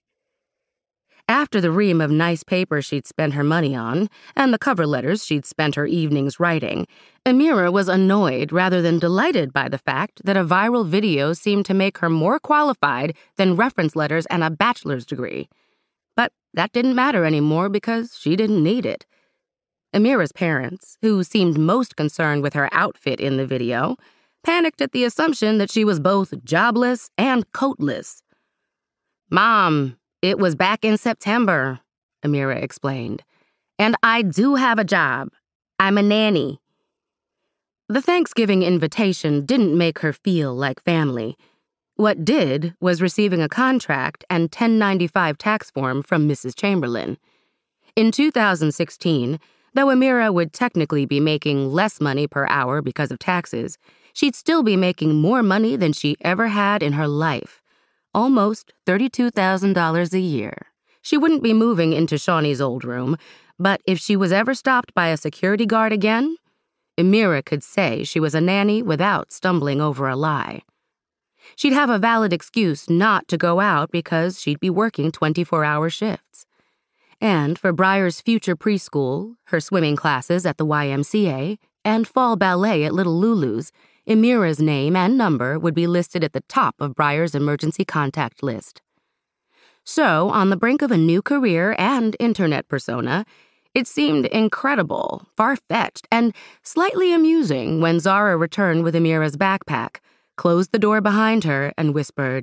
After the ream of nice paper she'd spent her money on, and the cover letters she'd spent her evenings writing, Amira was annoyed rather than delighted by the fact that a viral video seemed to make her more qualified than reference letters and a bachelor's degree. But that didn't matter anymore because she didn't need it. Amira's parents, who seemed most concerned with her outfit in the video, panicked at the assumption that she was both jobless and coatless. "Mom, it was back in September," Amira explained. "And I do have a job. I'm a nanny." The Thanksgiving invitation didn't make her feel like family. What did was receiving a contract and ten ninety-five tax form from Missus Chamberlain. In two thousand sixteen, though Amira would technically be making less money per hour because of taxes, she'd still be making more money than she ever had in her life. Almost thirty-two thousand dollars a year. She wouldn't be moving into Shawnee's old room, but if she was ever stopped by a security guard again, Amira could say she was a nanny without stumbling over a lie. She'd have a valid excuse not to go out because she'd be working twenty-four hour shifts. And for Briar's future preschool, her swimming classes at the Y M C A, and fall ballet at Little Lulu's, Amira's name and number would be listed at the top of Briar's emergency contact list. So, on the brink of a new career and internet persona, it seemed incredible, far-fetched, and slightly amusing when Zara returned with Amira's backpack, closed the door behind her, and whispered,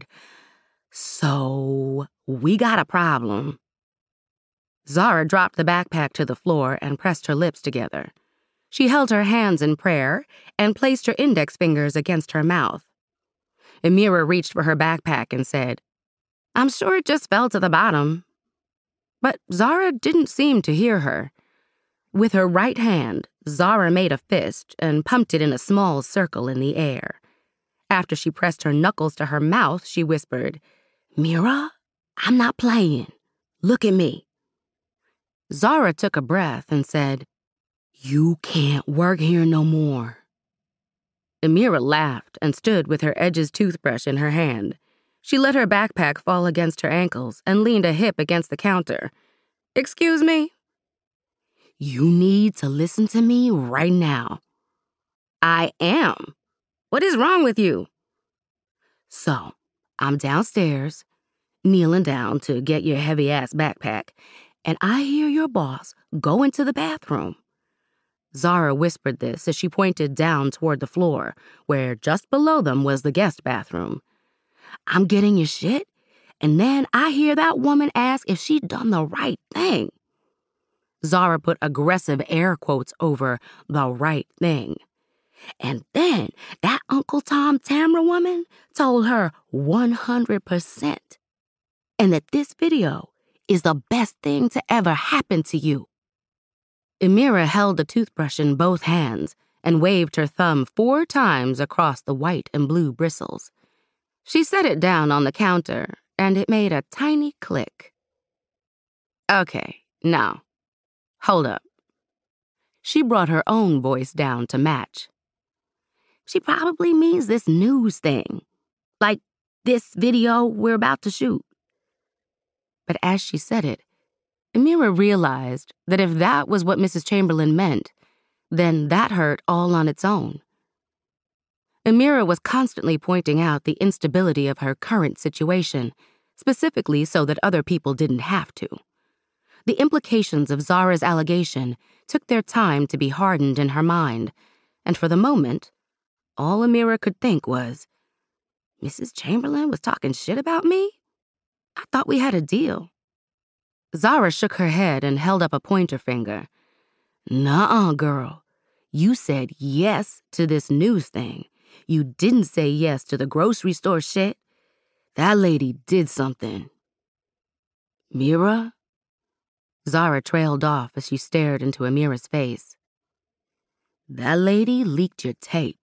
"So, we got a problem." Zara dropped the backpack to the floor and pressed her lips together. She held her hands in prayer and placed her index fingers against her mouth. Amira reached for her backpack and said, "I'm sure it just fell to the bottom." But Zara didn't seem to hear her. With her right hand, Zara made a fist and pumped it in a small circle in the air. After she pressed her knuckles to her mouth, she whispered, "Mira, I'm not playing. Look at me." Zara took a breath and said, "You can't work here no more." Amira laughed and stood with her Edge's toothbrush in her hand. She let her backpack fall against her ankles and leaned a hip against the counter. "Excuse me?" "You need to listen to me right now." "I am. What is wrong with you?" "So, I'm downstairs, kneeling down to get your heavy-ass backpack, and I hear your boss go into the bathroom." Zara whispered this as she pointed down toward the floor, where just below them was the guest bathroom. "I'm getting your shit, and then I hear that woman ask if she'd done the right thing." Zara put aggressive air quotes over the right thing. "And then that Uncle Tom Tamra woman told her one hundred percent. And that this video is the best thing to ever happen to you." Amira held the toothbrush in both hands and waved her thumb four times across the white and blue bristles. She set it down on the counter, and it made a tiny click. "Okay, now, hold up." She brought her own voice down to match. "She probably means this news thing, like this video we're about to shoot." But as she said it, Amira realized that if that was what Missus Chamberlain meant, then that hurt all on its own. Amira was constantly pointing out the instability of her current situation, specifically so that other people didn't have to. The implications of Zara's allegation took their time to be hardened in her mind, and for the moment, all Amira could think was, "Missus Chamberlain was talking shit about me? I thought we had a deal." Zara shook her head and held up a pointer finger. "Nuh-uh, girl. You said yes to this news thing. You didn't say yes to the grocery store shit. That lady did something." "Mira?" Zara trailed off as she stared into Amira's face. "That lady leaked your tape."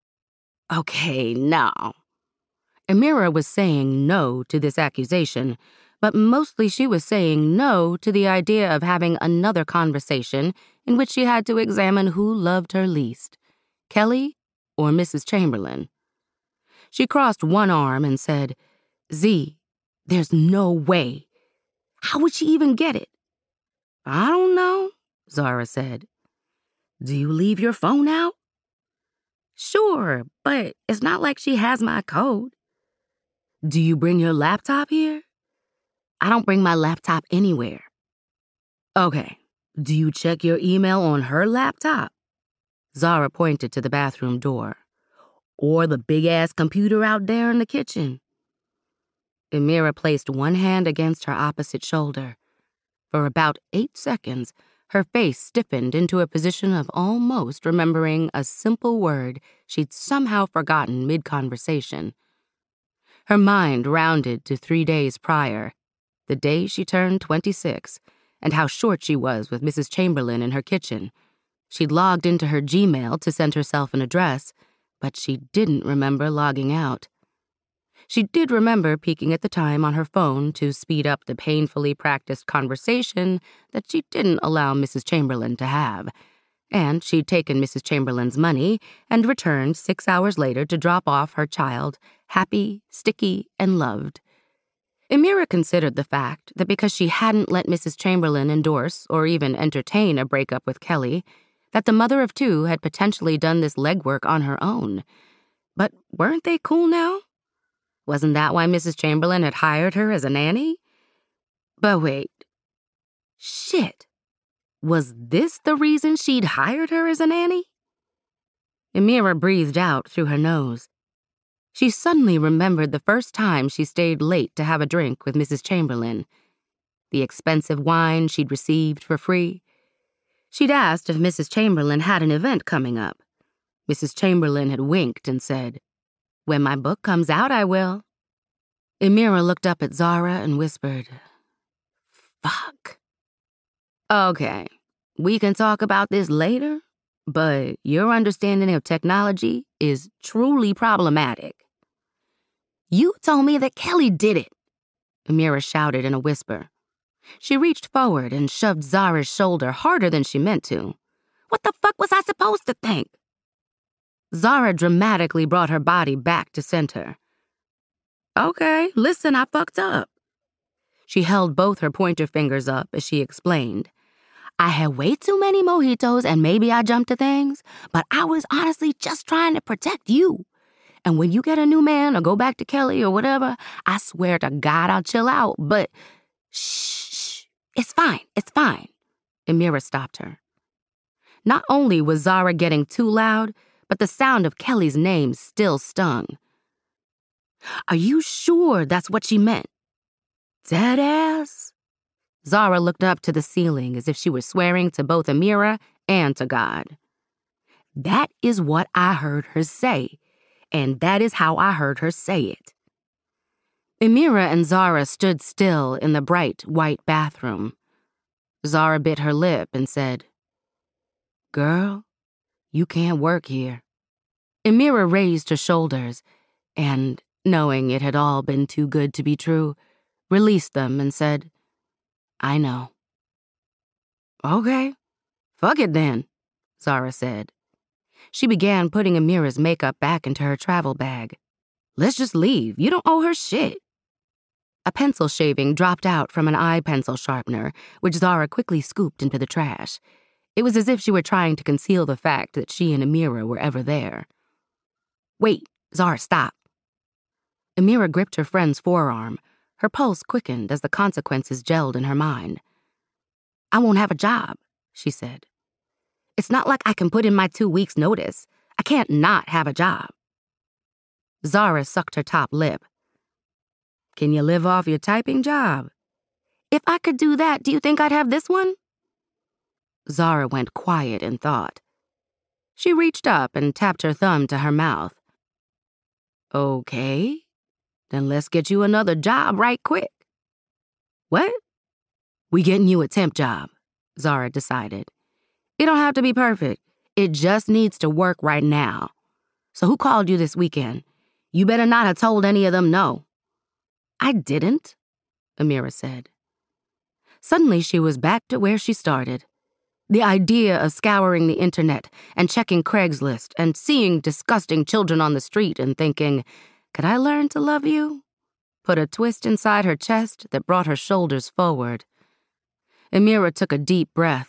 "Okay, now." Amira was saying no to this accusation, but mostly she was saying no to the idea of having another conversation in which she had to examine who loved her least, Kelly or Missus Chamberlain. She crossed one arm and said, "Z, there's no way. How would she even get it?" "I don't know," Zara said. "Do you leave your phone out?" "Sure, but it's not like she has my code." "Do you bring your laptop here?" "I don't bring my laptop anywhere." "Okay, do you check your email on her laptop?" Zara pointed to the bathroom door. "Or the big-ass computer out there in the kitchen?" Amira placed one hand against her opposite shoulder. For about eight seconds, her face stiffened into a position of almost remembering a simple word she'd somehow forgotten mid-conversation. Her mind rounded to three days prior, the day she turned twenty-six, and how short she was with Missus Chamberlain in her kitchen. She'd logged into her Gmail to send herself an address, but she didn't remember logging out. She did remember peeking at the time on her phone to speed up the painfully practiced conversation that she didn't allow Missus Chamberlain to have, and she'd taken Missus Chamberlain's money and returned six hours later to drop off her child, happy, sticky, and loved. Amira considered the fact that because she hadn't let Missus Chamberlain endorse or even entertain a breakup with Kelly, that the mother of two had potentially done this legwork on her own. But weren't they cool now? Wasn't that why Missus Chamberlain had hired her as a nanny? But wait. Shit. Was this the reason she'd hired her as a nanny? Amira breathed out through her nose. She suddenly remembered the first time she stayed late to have a drink with Missus Chamberlain. The expensive wine she'd received for free. She'd asked if Missus Chamberlain had an event coming up. Missus Chamberlain had winked and said, "When my book comes out, I will." Amira looked up at Zara and whispered, "Fuck." "Okay, We can talk about this later, but your understanding of technology is truly problematic. You told me that Kelly did it, Amira shouted in a whisper. She reached forward and shoved Zara's shoulder harder than she meant to. What the fuck was I supposed to think? Zara dramatically brought her body back to center. Okay, listen, I fucked up. She held both her pointer fingers up as she explained. I had way too many mojitos and maybe I jumped to things, but I was honestly just trying to protect you. And when you get a new man or go back to Kelly or whatever, I swear to God I'll chill out, but shh, shh, it's fine, it's fine. Amira stopped her. Not only was Zara getting too loud, but the sound of Kelly's name still stung. Are you sure that's what she meant? Dead ass? Zara looked up to the ceiling as if she were swearing to both Amira and to God. That is what I heard her say, and that is how I heard her say it. Amira and Zara stood still in the bright white bathroom. Zara bit her lip and said, Girl, you can't work here. Amira raised her shoulders and, knowing it had all been too good to be true, released them and said, I know. Okay, fuck it then, Zara said. She began putting Amira's makeup back into her travel bag. Let's just leave. You don't owe her shit. A pencil shaving dropped out from an eye pencil sharpener, which Zara quickly scooped into the trash. It was as if she were trying to conceal the fact that she and Amira were ever there. Wait, Zara, stop. Amira gripped her friend's forearm. Her pulse quickened as the consequences gelled in her mind. I won't have a job, she said. It's not like I can put in my two weeks' notice. I can't not have a job. Zara sucked her top lip. Can you live off your typing job? If I could do that, do you think I'd have this one? Zara went quiet in thought. She reached up and tapped her thumb to her mouth. Okay, then let's get you another job right quick. What? We getting you a temp job, Zara decided. It don't have to be perfect. It just needs to work right now. So who called you this weekend? You better not have told any of them no. I didn't, Amira said. Suddenly she was back to where she started. The idea of scouring the internet and checking Craigslist and seeing disgusting children on the street and thinking, could I learn to love you? Put a twist inside her chest that brought her shoulders forward. Amira took a deep breath.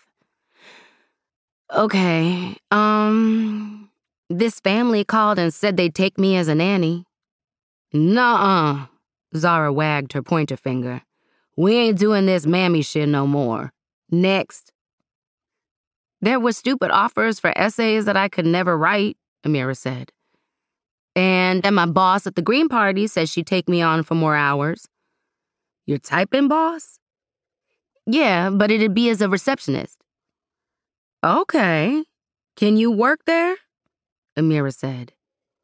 Okay, um, this family called and said they'd take me as a nanny. Nuh-uh, Zara wagged her pointer finger. We ain't doing this mammy shit no more. Next. There were stupid offers for essays that I could never write, Amira said. And, and my boss at the Green Party says she'd take me on for more hours. Your typing boss? Yeah, but it'd be as a receptionist. Okay. Can you work there? Amira said.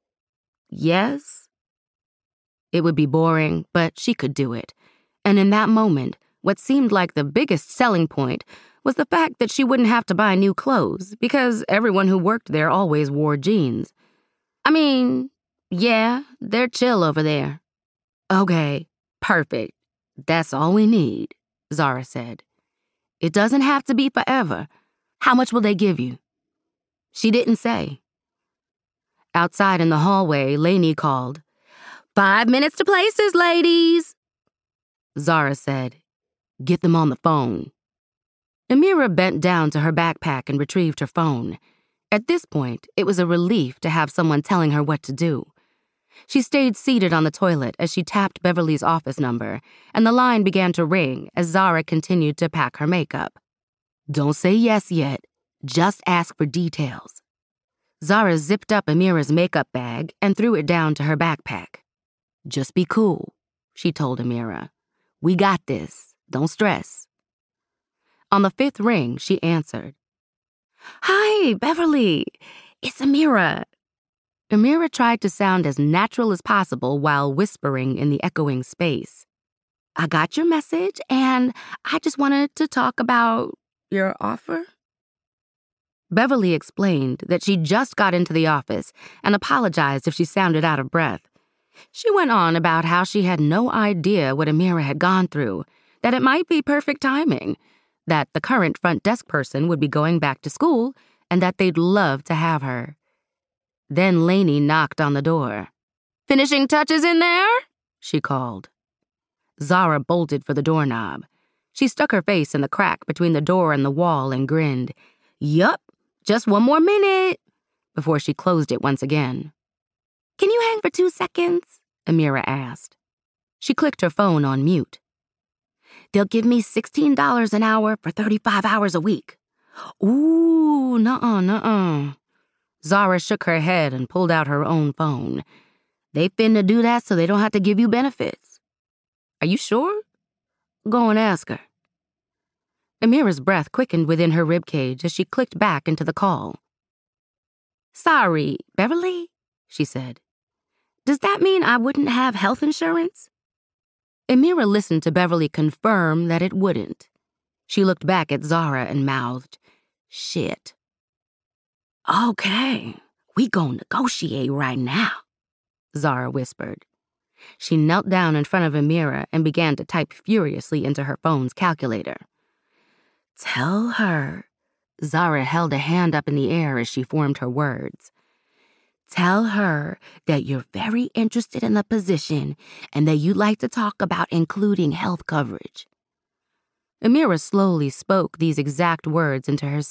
Yes. It would be boring, but she could do it. And in that moment, what seemed like the biggest selling point was the fact that she wouldn't have to buy new clothes because everyone who worked there always wore jeans. I mean, yeah, they're chill over there. Okay, perfect. That's all we need, Zara said. It doesn't have to be forever. How much will they give you? She didn't say. Outside in the hallway, Lainey called, Five minutes to places, ladies. Zara said, Get them on the phone. Amira bent down to her backpack and retrieved her phone. At this point, it was a relief to have someone telling her what to do. She stayed seated on the toilet as she tapped Beverly's office number, and the line began to ring as Zara continued to pack her makeup. Don't say yes yet. Just ask for details. Zara zipped up Amira's makeup bag and threw it down to her backpack. Just be cool, she told Amira. We got this. Don't stress. On the fifth ring, she answered. Hi, Beverly. It's Amira. Amira tried to sound as natural as possible while whispering in the echoing space. I got your message, and I just wanted to talk about your offer. Beverly explained that she just got into the office and apologized if she sounded out of breath. She went on about how she had no idea what Amira had gone through, that it might be perfect timing, that the current front desk person would be going back to school, and that they'd love to have her. Then Lainey knocked on the door. "Finishing touches in there?" she called. Zara bolted for the doorknob. She stuck her face in the crack between the door and the wall and grinned. "Yup, just one more minute," before she closed it once again. "Can you hang for two seconds?" Amira asked. She clicked her phone on mute. "They'll give me sixteen dollars an hour for thirty-five hours a week." "Ooh, nuh-uh, nuh-uh." Zara shook her head and pulled out her own phone. "They finna do that so they don't have to give you benefits." "Are you sure?" "Go and ask her." Amira's breath quickened within her ribcage as she clicked back into the call. "Sorry, Beverly," she said. "Does that mean I wouldn't have health insurance?" Amira listened to Beverly confirm that it wouldn't. She looked back at Zara and mouthed, "Shit." "Okay, we gon' negotiate right now," Zara whispered. She knelt down in front of Amira and began to type furiously into her phone's calculator. "Tell her," Zara held a hand up in the air as she formed her words. "Tell her that you're very interested in the position and that you'd like to talk about including health coverage." Amira slowly spoke these exact words into her